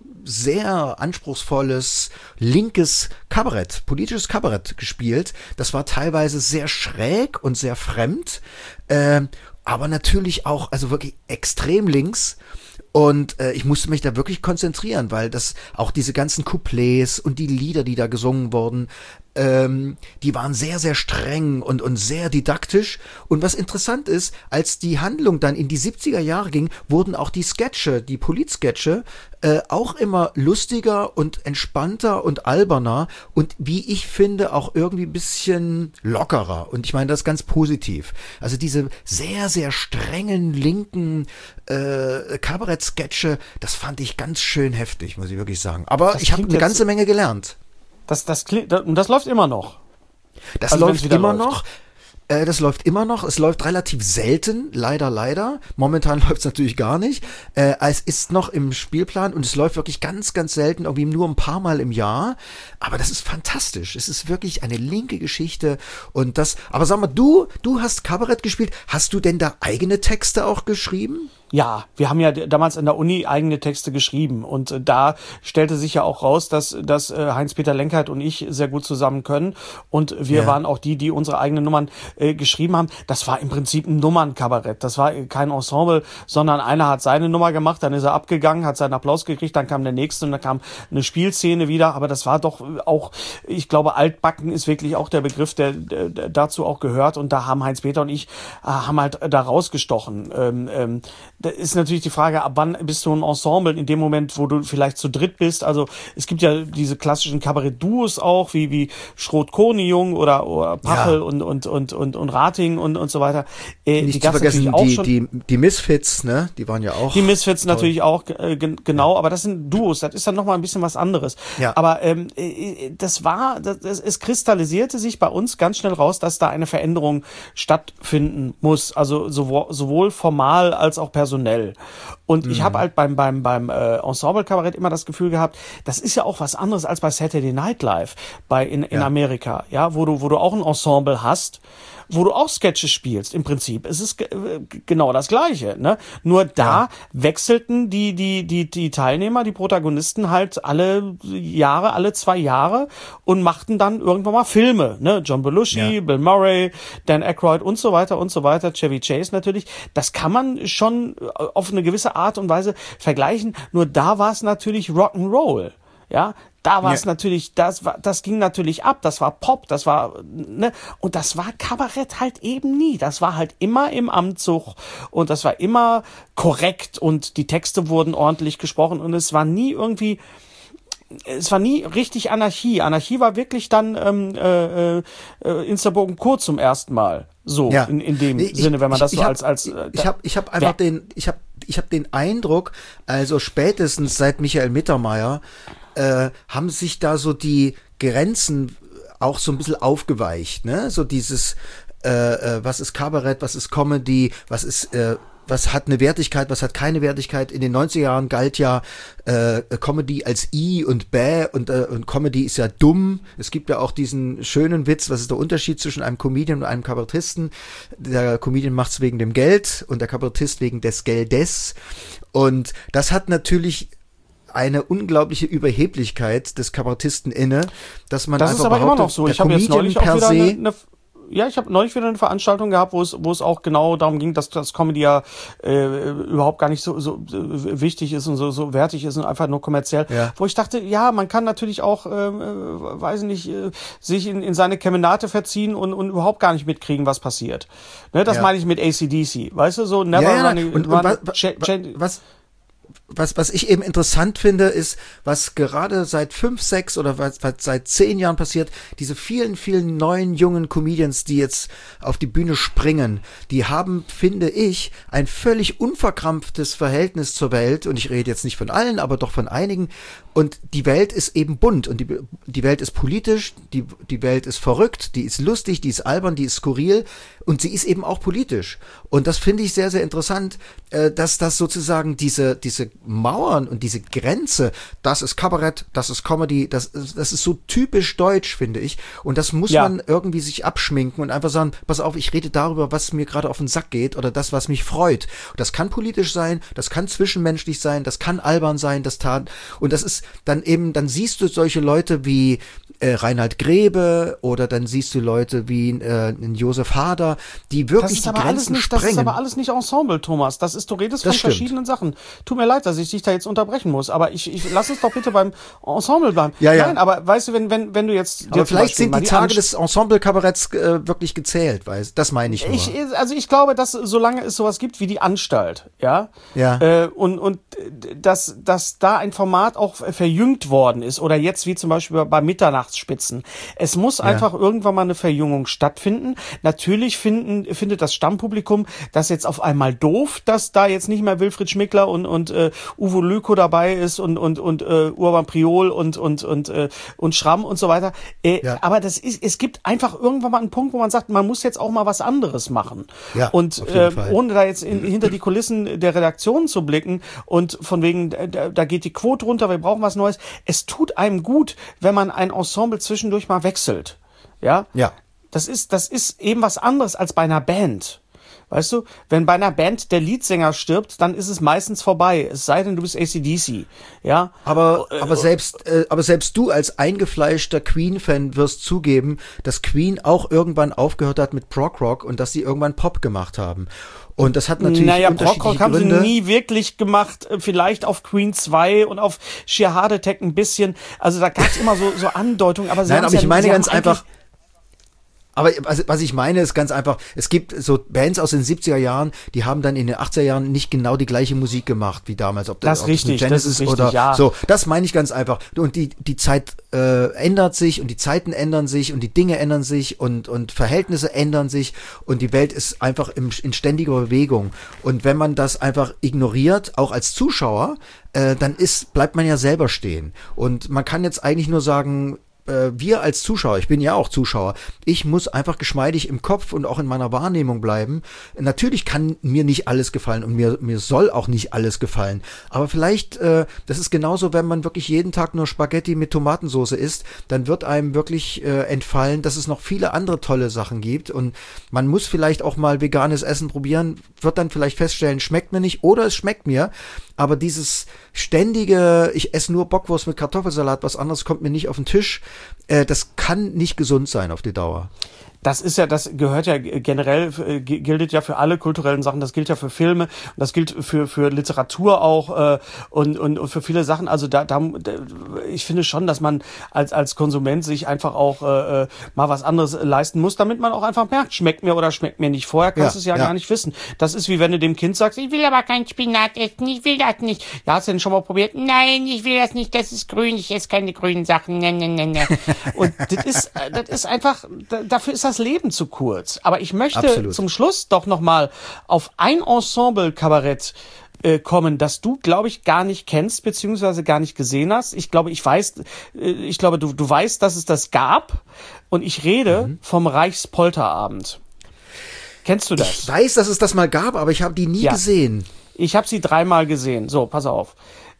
sehr anspruchsvolles, linkes Kabarett, politisches Kabarett gespielt. Das war teilweise sehr schräg und sehr fremd, äh, aber natürlich auch, also wirklich extrem links. Und äh, ich musste mich da wirklich konzentrieren, weil das auch diese ganzen Couplets und die Lieder, die da gesungen wurden, ähm, die waren sehr, sehr streng und, und sehr didaktisch. Und was interessant ist, als die Handlung dann in die siebziger Jahre ging, wurden auch die Sketche, die Politsketche, äh, auch immer lustiger und entspannter und alberner und wie ich finde auch irgendwie ein bisschen lockerer. Und ich meine das ganz positiv. Also diese sehr, sehr strengen linken äh, Kabarett-Sketche, das fand ich ganz schön heftig, muss ich wirklich sagen. Aber das ich habe eine ganze Menge gelernt. Das, das, klingt, das, das läuft immer noch. Das also läuft immer läuft. noch. Äh, das läuft immer noch. Es läuft relativ selten, leider, leider. Momentan läuft es natürlich gar nicht. Äh, es ist noch im Spielplan und es läuft wirklich ganz, ganz selten, irgendwie nur ein paar Mal im Jahr. Aber das ist fantastisch. Es ist wirklich eine linke Geschichte und das. Aber sag mal, du, du hast Kabarett gespielt. Hast du denn da eigene Texte auch geschrieben? Ja, wir haben ja damals an der Uni eigene Texte geschrieben und äh, da stellte sich ja auch raus, dass, dass äh, Heinz-Peter Lenkert und ich sehr gut zusammen können und wir ja. waren auch die, die unsere eigenen Nummern äh, geschrieben haben. Das war im Prinzip ein Nummernkabarett, das war kein Ensemble, sondern einer hat seine Nummer gemacht, dann ist er abgegangen, hat seinen Applaus gekriegt, dann kam der nächste und dann kam eine Spielszene wieder, aber das war doch auch, ich glaube, altbacken ist wirklich auch der Begriff, der, der, der dazu auch gehört und da haben Heinz-Peter und ich äh, haben halt da rausgestochen. Ähm, ähm, da ist natürlich die Frage, ab wann bist du ein Ensemble? In dem Moment, wo du vielleicht zu dritt bist. Also es gibt ja diese klassischen Kabarett-Duos auch, wie wie Schrot-Koniung oder, oder Pachel ja. und, und, und, und, und Rating und, und so weiter. Äh, Nicht die zu vergessen, auch die, schon. die, die Misfits, ne? Die waren ja auch. Die Misfits toll. Natürlich auch, äh, g- genau, aber das sind Duos, das ist dann nochmal ein bisschen was anderes. Ja. Aber ähm, das war, das, es kristallisierte sich bei uns ganz schnell raus, dass da eine Veränderung stattfinden muss. Also sowohl, sowohl formal als auch personell. Und mhm. ich habe halt beim, beim, beim äh, Ensemble-Kabarett immer das Gefühl gehabt, das ist ja auch was anderes als bei Saturday Night Live bei in, in ja. Amerika, ja, wo du, wo du auch ein Ensemble hast, wo du auch Sketche spielst, im Prinzip. Es ist g- genau das Gleiche, ne? Nur da ja. wechselten die, die, die, die Teilnehmer, die Protagonisten halt alle Jahre, alle zwei Jahre und machten dann irgendwann mal Filme, ne? John Belushi, ja. Bill Murray, Dan Aykroyd und so weiter und so weiter, Chevy Chase natürlich. Das kann man schon auf eine gewisse Art und Weise vergleichen. Nur da war es natürlich Rock'n'Roll, ja? Da war es ja. natürlich, das war, das ging natürlich ab, das war Pop, das war, ne, und das war Kabarett halt eben nie. Das war halt immer im Amtzug und das war immer korrekt und die Texte wurden ordentlich gesprochen und es war nie irgendwie, es war nie richtig Anarchie. Anarchie war wirklich dann ähm, äh, äh, Insterburgen Kur zum ersten Mal. So, ja. in, in dem ich, Sinne, wenn man das ich, so ich als, als, äh, ich habe ich hab einfach ja. den, ich habe ich habe den Eindruck, also spätestens seit Michael Mittermeier äh, haben sich da so die Grenzen auch so ein bisschen aufgeweicht, ne? So dieses, äh, äh, was ist Kabarett, was ist Comedy, was ist, äh, was hat eine Wertigkeit, was hat keine Wertigkeit. In den neunziger Jahren galt ja äh, Comedy als I und Bäh und, äh, und Comedy ist ja dumm. Es gibt ja auch diesen schönen Witz, was ist der Unterschied zwischen einem Comedian und einem Kabarettisten? Der Comedian macht's wegen dem Geld und der Kabarettist wegen des Geldes. Und das hat natürlich eine unglaubliche Überheblichkeit des Kabarettisten inne, dass man das einfach ist aber immer noch so. Ich habe jetzt neulich auch wieder eine, eine ja, ich habe neulich wieder eine Veranstaltung gehabt, wo es wo es auch genau darum ging, dass das Comedy ja äh, überhaupt gar nicht so so äh, wichtig ist und so so wertig ist und einfach nur kommerziell. Ja. Wo ich dachte, ja, man kann natürlich auch, äh, weiß nicht, äh, sich in, in seine Kemenate verziehen und und überhaupt gar nicht mitkriegen, was passiert. Ne, das ja. meine ich mit A C D C. Weißt du, so never ja, ja, running. Und, und was, was Was, was ich eben interessant finde, ist, was gerade seit fünf, sechs oder was, was seit zehn Jahren passiert, diese vielen, vielen neuen jungen Comedians, die jetzt auf die Bühne springen, die haben, finde ich, ein völlig unverkrampftes Verhältnis zur Welt. Und ich rede jetzt nicht von allen, aber doch von einigen. Und die Welt ist eben bunt und die, die Welt ist politisch, die, die Welt ist verrückt, die ist lustig, die ist albern, die ist skurril und sie ist eben auch politisch. Und das finde ich sehr, sehr interessant, äh, dass das sozusagen diese, diese Mauern und diese Grenze, das ist Kabarett, das ist Comedy, das, das ist so typisch deutsch, finde ich. Und das muss ja. man irgendwie sich abschminken und einfach sagen, pass auf, ich rede darüber, was mir gerade auf den Sack geht oder das, was mich freut. Und das kann politisch sein, das kann zwischenmenschlich sein, das kann albern sein, das tat, und das ist dann eben, dann siehst du solche Leute wie äh, Reinhard Grebe oder dann siehst du Leute wie äh, Josef Hader, die wirklich die Grenzen nicht, sprengen. Das ist aber alles nicht Ensemble, Thomas. Das ist, du redest das von stimmt. verschiedenen Sachen. Tut mir leid, dass ich dich da jetzt unterbrechen muss, aber ich, ich lass uns doch bitte beim Ensemble bleiben. Ja, ja. Nein, aber weißt du, wenn wenn wenn du jetzt aber vielleicht sind die, die Tage Anst- des Ensemble-Kabaretts äh, wirklich gezählt, weißt? Das meine ich nur. Ich, also ich glaube, dass solange es sowas gibt wie die Anstalt, ja, ja. Äh, und und dass dass da ein Format auch verjüngt worden ist oder jetzt wie zum Beispiel bei Mitternachtsspitzen. Es muss ja. einfach irgendwann mal eine Verjüngung stattfinden. Natürlich finden findet das Stammpublikum das jetzt auf einmal doof, dass da jetzt nicht mehr Wilfried Schmickler und und äh, Uwe Lüko dabei ist und und und äh, Urban Priol und und und äh, und Schramm und so weiter. Äh, ja. Aber das ist, es gibt einfach irgendwann mal einen Punkt, wo man sagt, man muss jetzt auch mal was anderes machen. Ja, und äh, ohne da jetzt in, hinter die Kulissen der Redaktion zu blicken und von wegen, da, da geht die Quote runter, wir brauchen was Neues. Es tut einem gut, wenn man ein Ensemble zwischendurch mal wechselt. Ja? Ja. Das ist, das ist eben was anderes als bei einer Band. Weißt du, wenn bei einer Band der Leadsänger stirbt, dann ist es meistens vorbei. Es sei denn, du bist A C D C, ja. Aber, aber selbst, äh, aber selbst du als eingefleischter Queen-Fan wirst zugeben, dass Queen auch irgendwann aufgehört hat mit Prog-Rock und dass sie irgendwann Pop gemacht haben. Und das hat natürlich naja, unterschiedliche Prog-Rock haben Gründe. sie nie wirklich gemacht. Vielleicht auf Queen zwei und auf Sheer Heart Attack ein bisschen. Also da gab es immer so, so Andeutungen. Aber sie Nein, haben aber ich ja, meine sie ganz haben einfach, Aber was, was ich meine, ist ganz einfach, es gibt so Bands aus den siebziger Jahren, die haben dann in den achtziger Jahren nicht genau die gleiche Musik gemacht wie damals. Ob das, das, das, richtig, Genesis das ist richtig, oder ja. so. Das meine ich ganz einfach. Und die, die Zeit äh, ändert sich und die Zeiten ändern sich und die Dinge ändern sich und, und Verhältnisse ändern sich und die Welt ist einfach im, in ständiger Bewegung. Und wenn man das einfach ignoriert, auch als Zuschauer, äh, dann ist, bleibt man ja selber stehen. Und man kann jetzt eigentlich nur sagen, wir als Zuschauer, ich bin ja auch Zuschauer, ich muss einfach geschmeidig im Kopf und auch in meiner Wahrnehmung bleiben. Natürlich kann mir nicht alles gefallen und mir, mir soll auch nicht alles gefallen. Aber vielleicht, äh, das ist genauso, wenn man wirklich jeden Tag nur Spaghetti mit Tomatensauce isst, dann wird einem wirklich äh, entfallen, dass es noch viele andere tolle Sachen gibt und man muss vielleicht auch mal veganes Essen probieren, wird dann vielleicht feststellen, schmeckt mir nicht oder es schmeckt mir. Aber dieses ständige, ich esse nur Bockwurst mit Kartoffelsalat, was anderes kommt mir nicht auf den Tisch, äh, das kann nicht gesund sein auf die Dauer. Das ist ja, das gehört ja generell, äh, gilt ja für alle kulturellen Sachen, das gilt ja für Filme, das gilt für für Literatur auch äh, und, und und für viele Sachen. Also da, da, ich finde schon, dass man als als Konsument sich einfach auch äh, mal was anderes leisten muss, damit man auch einfach merkt, schmeckt mir oder schmeckt mir nicht. Vorher kannst du es ja, ja gar nicht wissen. Das ist wie wenn du dem Kind sagst, ich will aber kein Spinat essen, ich will das nicht. Ja, hast du denn schon mal probiert? Nein, ich will das nicht, das ist grün, ich esse keine grünen Sachen. Ne, ne, ne, ne. Und das ist, das ist einfach, dafür ist das Leben zu kurz. Aber ich möchte Absolut. Zum Schluss doch nochmal auf ein Ensemble-Kabarett äh, kommen, das du, glaube ich, gar nicht kennst, beziehungsweise gar nicht gesehen hast. Ich glaube, ich weiß, äh, ich glaube, du, du weißt, dass es das gab. Und ich rede mhm. vom Reichspolterabend. Kennst du das? Ich weiß, dass es das mal gab, aber ich habe die nie ja. gesehen. Ich habe sie dreimal gesehen. So, pass auf.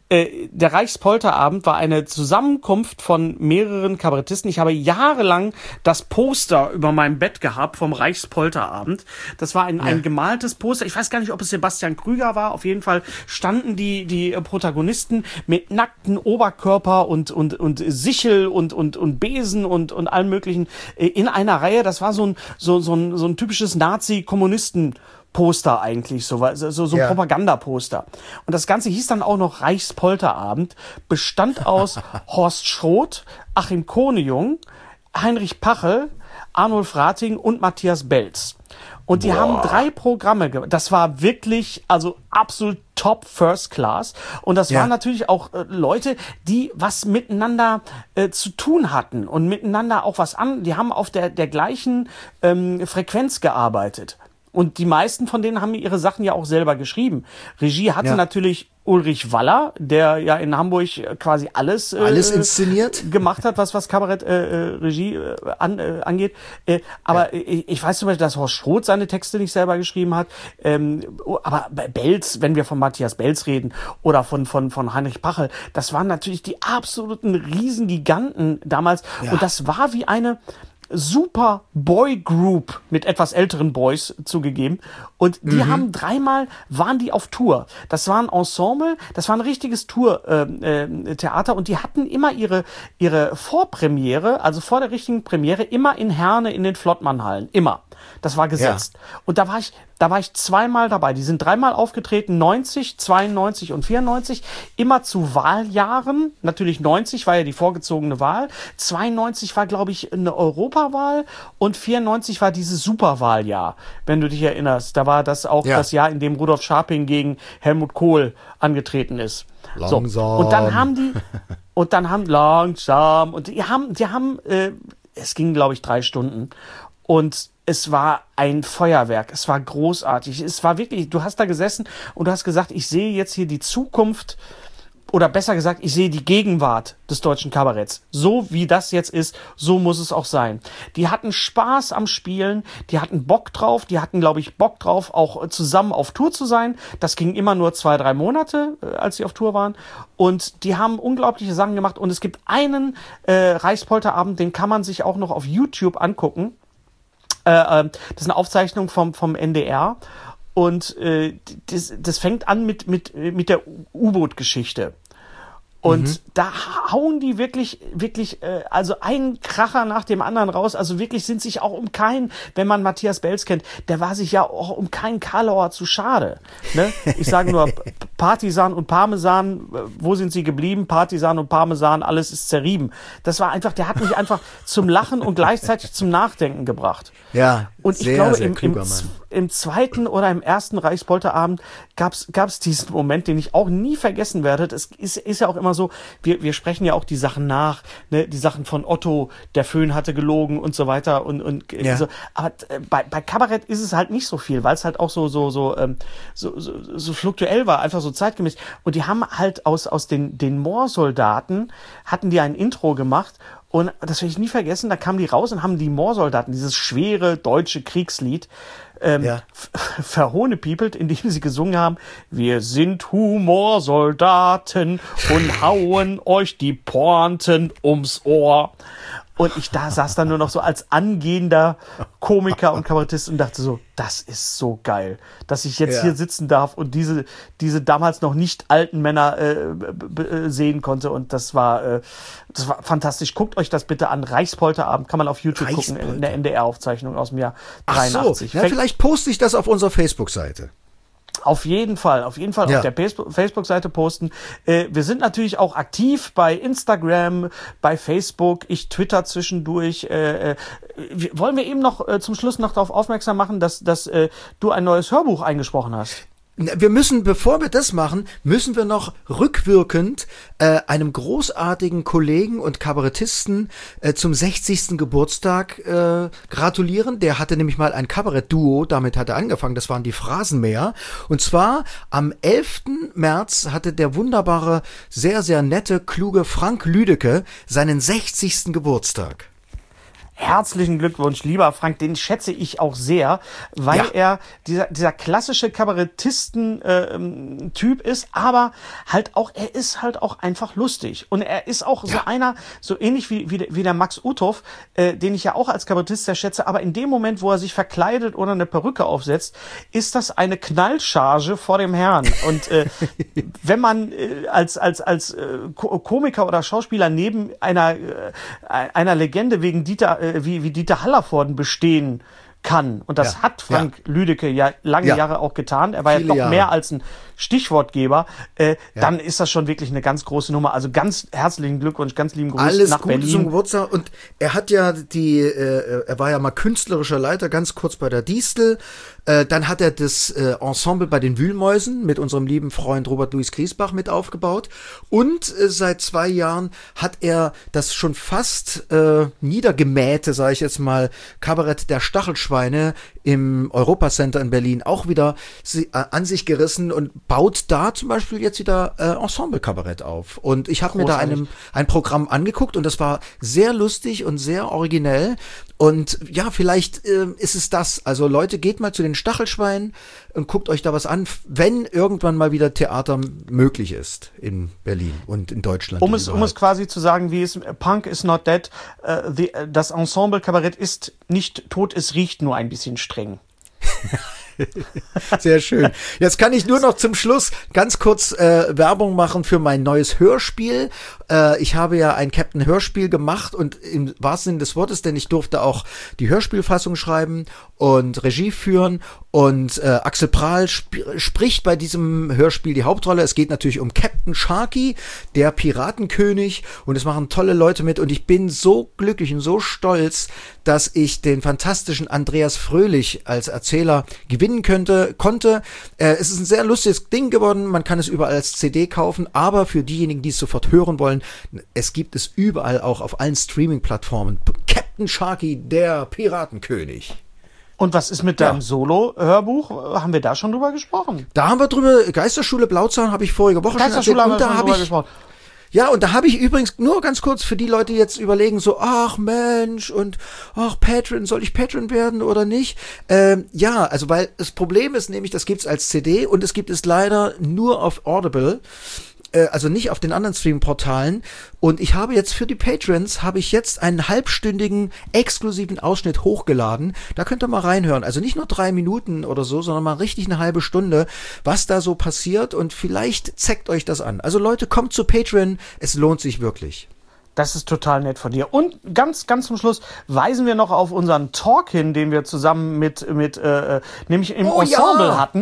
Der Reichspolterabend war eine Zusammenkunft von mehreren Kabarettisten. Ich habe jahrelang das Poster über meinem Bett gehabt vom Reichspolterabend. Das war ein, ja. ein gemaltes Poster. Ich weiß gar nicht, ob es Sebastian Krüger war. Auf jeden Fall standen die die Protagonisten mit nackten Oberkörper und und und Sichel und und und Besen und und allem möglichen in einer Reihe. Das war so ein so so ein so ein typisches Nazi-Kommunisten Poster eigentlich, so, so, so ein ja. Propagandaposter. Und das Ganze hieß dann auch noch Reichspolterabend, bestand aus Horst Schroth, Achim Konejung, Heinrich Pachel, Arnulf Rating und Matthias Belz. Und die Boah. haben drei Programme gemacht. Das war wirklich, also absolut top First Class. Und das ja. waren natürlich auch äh, Leute, die was miteinander äh, zu tun hatten und miteinander auch was an. Die haben auf der, der gleichen ähm, Frequenz gearbeitet. Und die meisten von denen haben ihre Sachen ja auch selber geschrieben. Regie hatte ja. natürlich Ulrich Waller, der ja in Hamburg quasi alles äh, alles inszeniert gemacht hat, was was Kabarett äh, Regie äh, an, äh, angeht. Äh, aber ja. ich, ich weiß zum Beispiel, dass Horst Schroth seine Texte nicht selber geschrieben hat. Ähm, aber Belz, wenn wir von Matthias Belz reden oder von von von Heinrich Pachel, das waren natürlich die absoluten Riesengiganten damals. Ja. Und das war wie eine super Boy Group mit etwas älteren Boys zugegeben. Und die mhm. haben dreimal, waren die auf Tour. Das war ein Ensemble, das war ein richtiges Tour-Theater äh, und die hatten immer ihre, ihre Vorpremiere, also vor der richtigen Premiere, immer in Herne in den Flottmannhallen. Immer. Das war gesetzt. Ja. Und da war ich, da war ich zweimal dabei. Die sind dreimal aufgetreten, neunzig, zweiundneunzig und vierundneunzig, immer zu Wahljahren. Natürlich neunzig war ja die vorgezogene Wahl. zweiundneunzig war, glaube ich, eine Europawahl und vierundneunzig war dieses Superwahljahr, wenn du dich erinnerst. Da war das auch ja. das Jahr, in dem Rudolf Scharping gegen Helmut Kohl angetreten ist. Langsam. So. Und dann haben die, und dann haben, langsam, und die haben, die haben, äh, es ging, glaube ich, drei Stunden. Und es war ein Feuerwerk. Es war großartig. Es war wirklich, du hast da gesessen und du hast gesagt, ich sehe jetzt hier die Zukunft oder besser gesagt, ich sehe die Gegenwart des deutschen Kabaretts. So wie das jetzt ist, so muss es auch sein. Die hatten Spaß am Spielen, die hatten Bock drauf, die hatten, glaube ich, Bock drauf, auch zusammen auf Tour zu sein. Das ging immer nur zwei, drei Monate, als sie auf Tour waren. Und die haben unglaubliche Sachen gemacht. Und es gibt einen äh, Reichspolterabend, den kann man sich auch noch auf YouTube angucken. Das ist eine Aufzeichnung vom vom N D R und äh, das, das fängt an mit mit mit der U-Boot-Geschichte und mhm. da hauen die wirklich wirklich äh, also einen Kracher nach dem anderen raus, also wirklich sind sich auch um keinen, wenn man Matthias Belz kennt, der war sich ja auch um keinen Karlauer zu schade, ne? Ich sage nur Partisan und Parmesan, äh, wo sind sie geblieben? Partisan und Parmesan, alles ist zerrieben. Das war einfach, der hat mich einfach zum Lachen und gleichzeitig zum Nachdenken gebracht. Ja, und ich sehr, glaube, sehr im, kluger im, Mann. im zweiten oder im ersten Reichspolterabend gab's gab's diesen Moment, den ich auch nie vergessen werde. Es ist, ist ja auch immer so, wir, wir sprechen ja auch die Sachen nach, ne, die Sachen von Otto, der Föhn hatte gelogen und so weiter und, und Ja. so. Aber äh, bei, bei Kabarett ist es halt nicht so viel, weil es halt auch so, so, so, ähm, so, so, so fluktuell war, einfach so zeitgemäß. Und die haben halt aus, aus den, den Moorsoldaten hatten die ein Intro gemacht. Und das werde ich nie vergessen, da kamen die raus und haben die Moorsoldaten, dieses schwere deutsche Kriegslied, ähm, Ja. verhohnepiepelt, indem sie gesungen haben, wir sind Humorsoldaten und hauen euch die Pointen ums Ohr. Und ich da saß dann nur noch so als angehender Komiker und Kabarettist und dachte so, das ist so geil, dass ich jetzt Ja. hier sitzen darf und diese, diese damals noch nicht alten Männer äh, b- b- sehen konnte. Und das war, äh, das war fantastisch. Guckt euch das bitte an. Reichspolterabend kann man auf YouTube gucken, in der N D R-Aufzeichnung aus dem Jahr Ach so, dreiundachtzig. ja, Fängt- vielleicht poste ich das auf unserer Facebook-Seite. Auf jeden Fall, auf jeden Fall Ja. auf der Facebook- Facebook-Seite posten. Äh, wir sind natürlich auch aktiv bei Instagram, bei Facebook. Ich twitter zwischendurch. Äh, äh, wir- wollen wir eben noch äh, zum Schluss noch darauf aufmerksam machen, dass, dass äh, du ein neues Hörbuch eingesprochen hast? Wir müssen, bevor wir das machen, müssen wir noch rückwirkend äh, einem großartigen Kollegen und Kabarettisten äh, zum sechzigsten Geburtstag äh, gratulieren. Der hatte nämlich mal ein Kabarett-Duo, damit hat er angefangen, das waren die Phrasenmäher. Und zwar am elften März hatte der wunderbare, sehr, sehr nette, kluge Frank Lüdecke seinen sechzigsten Geburtstag. Herzlichen Glückwunsch, lieber Frank, den schätze ich auch sehr, weil Ja. er dieser, dieser klassische Kabarettisten-Typ ist, aber halt auch, er ist halt auch einfach lustig. Und er ist auch so Ja. einer, so ähnlich wie, wie, der- wie der Max Uthoff, äh, den ich ja auch als Kabarettist sehr schätze, aber in dem Moment, wo er sich verkleidet oder eine Perücke aufsetzt, ist das eine Knallcharge vor dem Herrn. Und äh, wenn man äh, als, als, als äh, Ko- Komiker oder Schauspieler neben einer, äh, einer Legende wegen Dieter, äh, wie, wie Dieter Hallervorden bestehen kann, und das Ja, hat Frank Lüdecke ja lange Ja. Jahre auch getan, er war ja Viele doch Jahre. mehr als ein Stichwortgeber, äh, Ja. dann ist das schon wirklich eine ganz große Nummer. Also ganz herzlichen Glückwunsch, ganz lieben Gruß Alles nach Gute zum Berlin. Geburtstag. Und er hat ja die, äh, er war ja mal künstlerischer Leiter, ganz kurz bei der Distel. Äh, dann hat er das äh, Ensemble bei den Wühlmäusen mit unserem lieben Freund Robert Louis Griesbach mit aufgebaut. Und äh, seit zwei Jahren hat er das schon fast äh, niedergemähte, sage ich jetzt mal, Kabarett der Stachelschweine im Europacenter in Berlin auch wieder si- äh, an sich gerissen und baut da zum Beispiel jetzt wieder äh, Ensemble-Kabarett auf. Und ich habe mir da Großartig. einem, ein Programm angeguckt und das war sehr lustig und sehr originell. Und ja, vielleicht äh, ist es das. Also Leute, geht mal zu den Stachelschweinen und guckt euch da was an, wenn irgendwann mal wieder Theater möglich ist in Berlin und in Deutschland. Um und es, um überall. es quasi zu sagen, wie es Punk is not dead, äh, the, das Ensemble-Kabarett ist nicht tot, es riecht nur ein bisschen streng. Sehr schön. Jetzt kann ich nur noch zum Schluss ganz kurz äh, Werbung machen für mein neues Hörspiel. Äh, ich habe ja ein Captain Hörspiel gemacht und im wahrsten Sinne des Wortes, denn ich durfte auch die Hörspielfassung schreiben und Regie führen. Und äh, Axel Prahl sp- spricht bei diesem Hörspiel die Hauptrolle. Es geht natürlich um Captain Sharky, der Piratenkönig. Und es machen tolle Leute mit. Und ich bin so glücklich und so stolz, dass ich den fantastischen Andreas Fröhlich als Erzähler gewinnen könnte, konnte. Äh, es ist ein sehr lustiges Ding geworden. Man kann es überall als C D kaufen. Aber für diejenigen, die es sofort hören wollen, es gibt es überall auch auf allen Streaming-Plattformen. Captain Sharky, der Piratenkönig. Und was ist mit Ja. deinem Solo-Hörbuch? Haben wir da schon drüber gesprochen? Da haben wir drüber, Geisterschule Blauzahn habe ich vorige Woche Geisterschule schon haben wir erzählt. schon Und drüber da habe ich, gesprochen. ja, und da habe ich übrigens nur ganz kurz für die Leute, die jetzt überlegen, so, ach Mensch, und ach Patreon, soll ich Patreon werden oder nicht? Ähm, ja, also weil das Problem ist nämlich, das gibt's als C D und es gibt es leider nur auf Audible. Also nicht auf den anderen Stream-Portalen. Und ich habe jetzt für die Patrons, habe ich jetzt einen halbstündigen exklusiven Ausschnitt hochgeladen. Da könnt ihr mal reinhören. Also nicht nur drei Minuten oder so, sondern mal richtig eine halbe Stunde, was da so passiert. Und vielleicht zeckt euch das an. Also Leute, kommt zu Patreon. Es lohnt sich wirklich. Das ist total nett von dir. Und ganz, ganz zum Schluss weisen wir noch auf unseren Talk hin, den wir zusammen mit, mit äh, nämlich im Oh, Ensemble ja. hatten.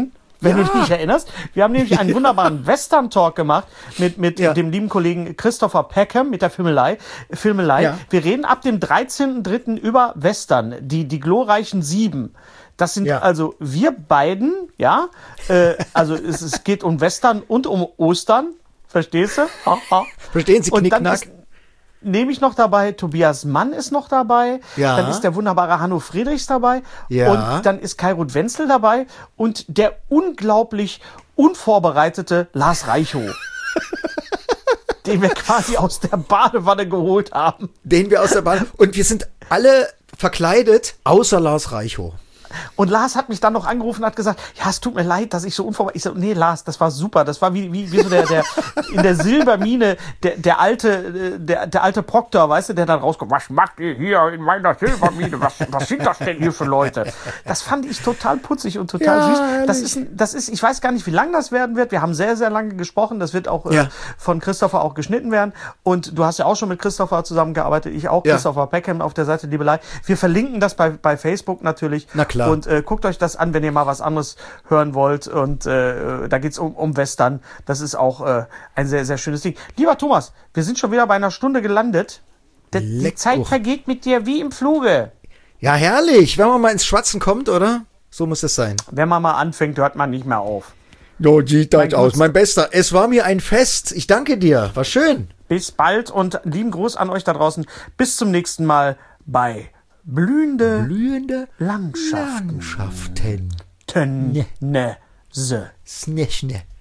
wenn Ja. du dich erinnerst. Wir haben nämlich einen wunderbaren Western-Talk gemacht mit, mit Ja. dem lieben Kollegen Christopher Peckham mit der Filmelei. Filmelei. Ja. Wir reden ab dem dreizehnten dritten über Western, die, die glorreichen Sieben. Das sind Ja. also wir beiden, ja, äh, also es, es geht um Western und um Ostern, verstehst du? Ha, ha. Verstehen Sie, Und dann Knickknack? ist, nehme ich noch dabei, Tobias Mann ist noch dabei, Ja. dann ist der wunderbare Hanno Friedrichs dabei Ja. und dann ist Kai Ruth Wenzel dabei und der unglaublich unvorbereitete Lars Reichow, den wir quasi aus der Badewanne geholt haben. Den wir aus der Bahn. Und wir sind alle verkleidet, außer Lars Reichow. Und Lars hat mich dann noch angerufen und hat gesagt, ja, es tut mir leid, dass ich so unvorbereitet. Ich so, nee, Lars, das war super. Das war wie, wie, wie so der, der, in der Silbermine, der, der alte, der, der alte Proktor, weißt du, der dann rauskommt. Was macht ihr hier in meiner Silbermine? Was, was sind das denn hier für Leute? Das fand ich total putzig und total Ja, süß. Das herrlich. ist, ein- das ist, ich weiß gar nicht, wie lang das werden wird. Wir haben sehr, sehr lange gesprochen. Das wird auch äh, Ja. von Christopher auch geschnitten werden. Und du hast ja auch schon mit Christopher zusammengearbeitet. Ich auch, Ja. Christopher Peckham auf der Seite Liebelei. Wir verlinken das bei, bei Facebook natürlich. Na klar. Und äh, guckt euch das an, wenn ihr mal was anderes hören wollt. Und äh, da geht's um, um Western. Das ist auch äh, ein sehr, sehr schönes Ding. Lieber Thomas, wir sind schon wieder bei einer Stunde gelandet. Der, die Leck Zeit doch. vergeht mit dir wie im Fluge. Ja, herrlich. Wenn man mal ins Schwatzen kommt, oder? So muss es sein. Wenn man mal anfängt, hört man nicht mehr auf. So sieht Mein das aus. Gott. Mein Bester, es war mir ein Fest. Ich danke dir. War schön. Bis bald und lieben Gruß an euch da draußen. Bis zum nächsten Mal bei Blühende Blühende Landschaften. Landschaften. Tenne. Snechne.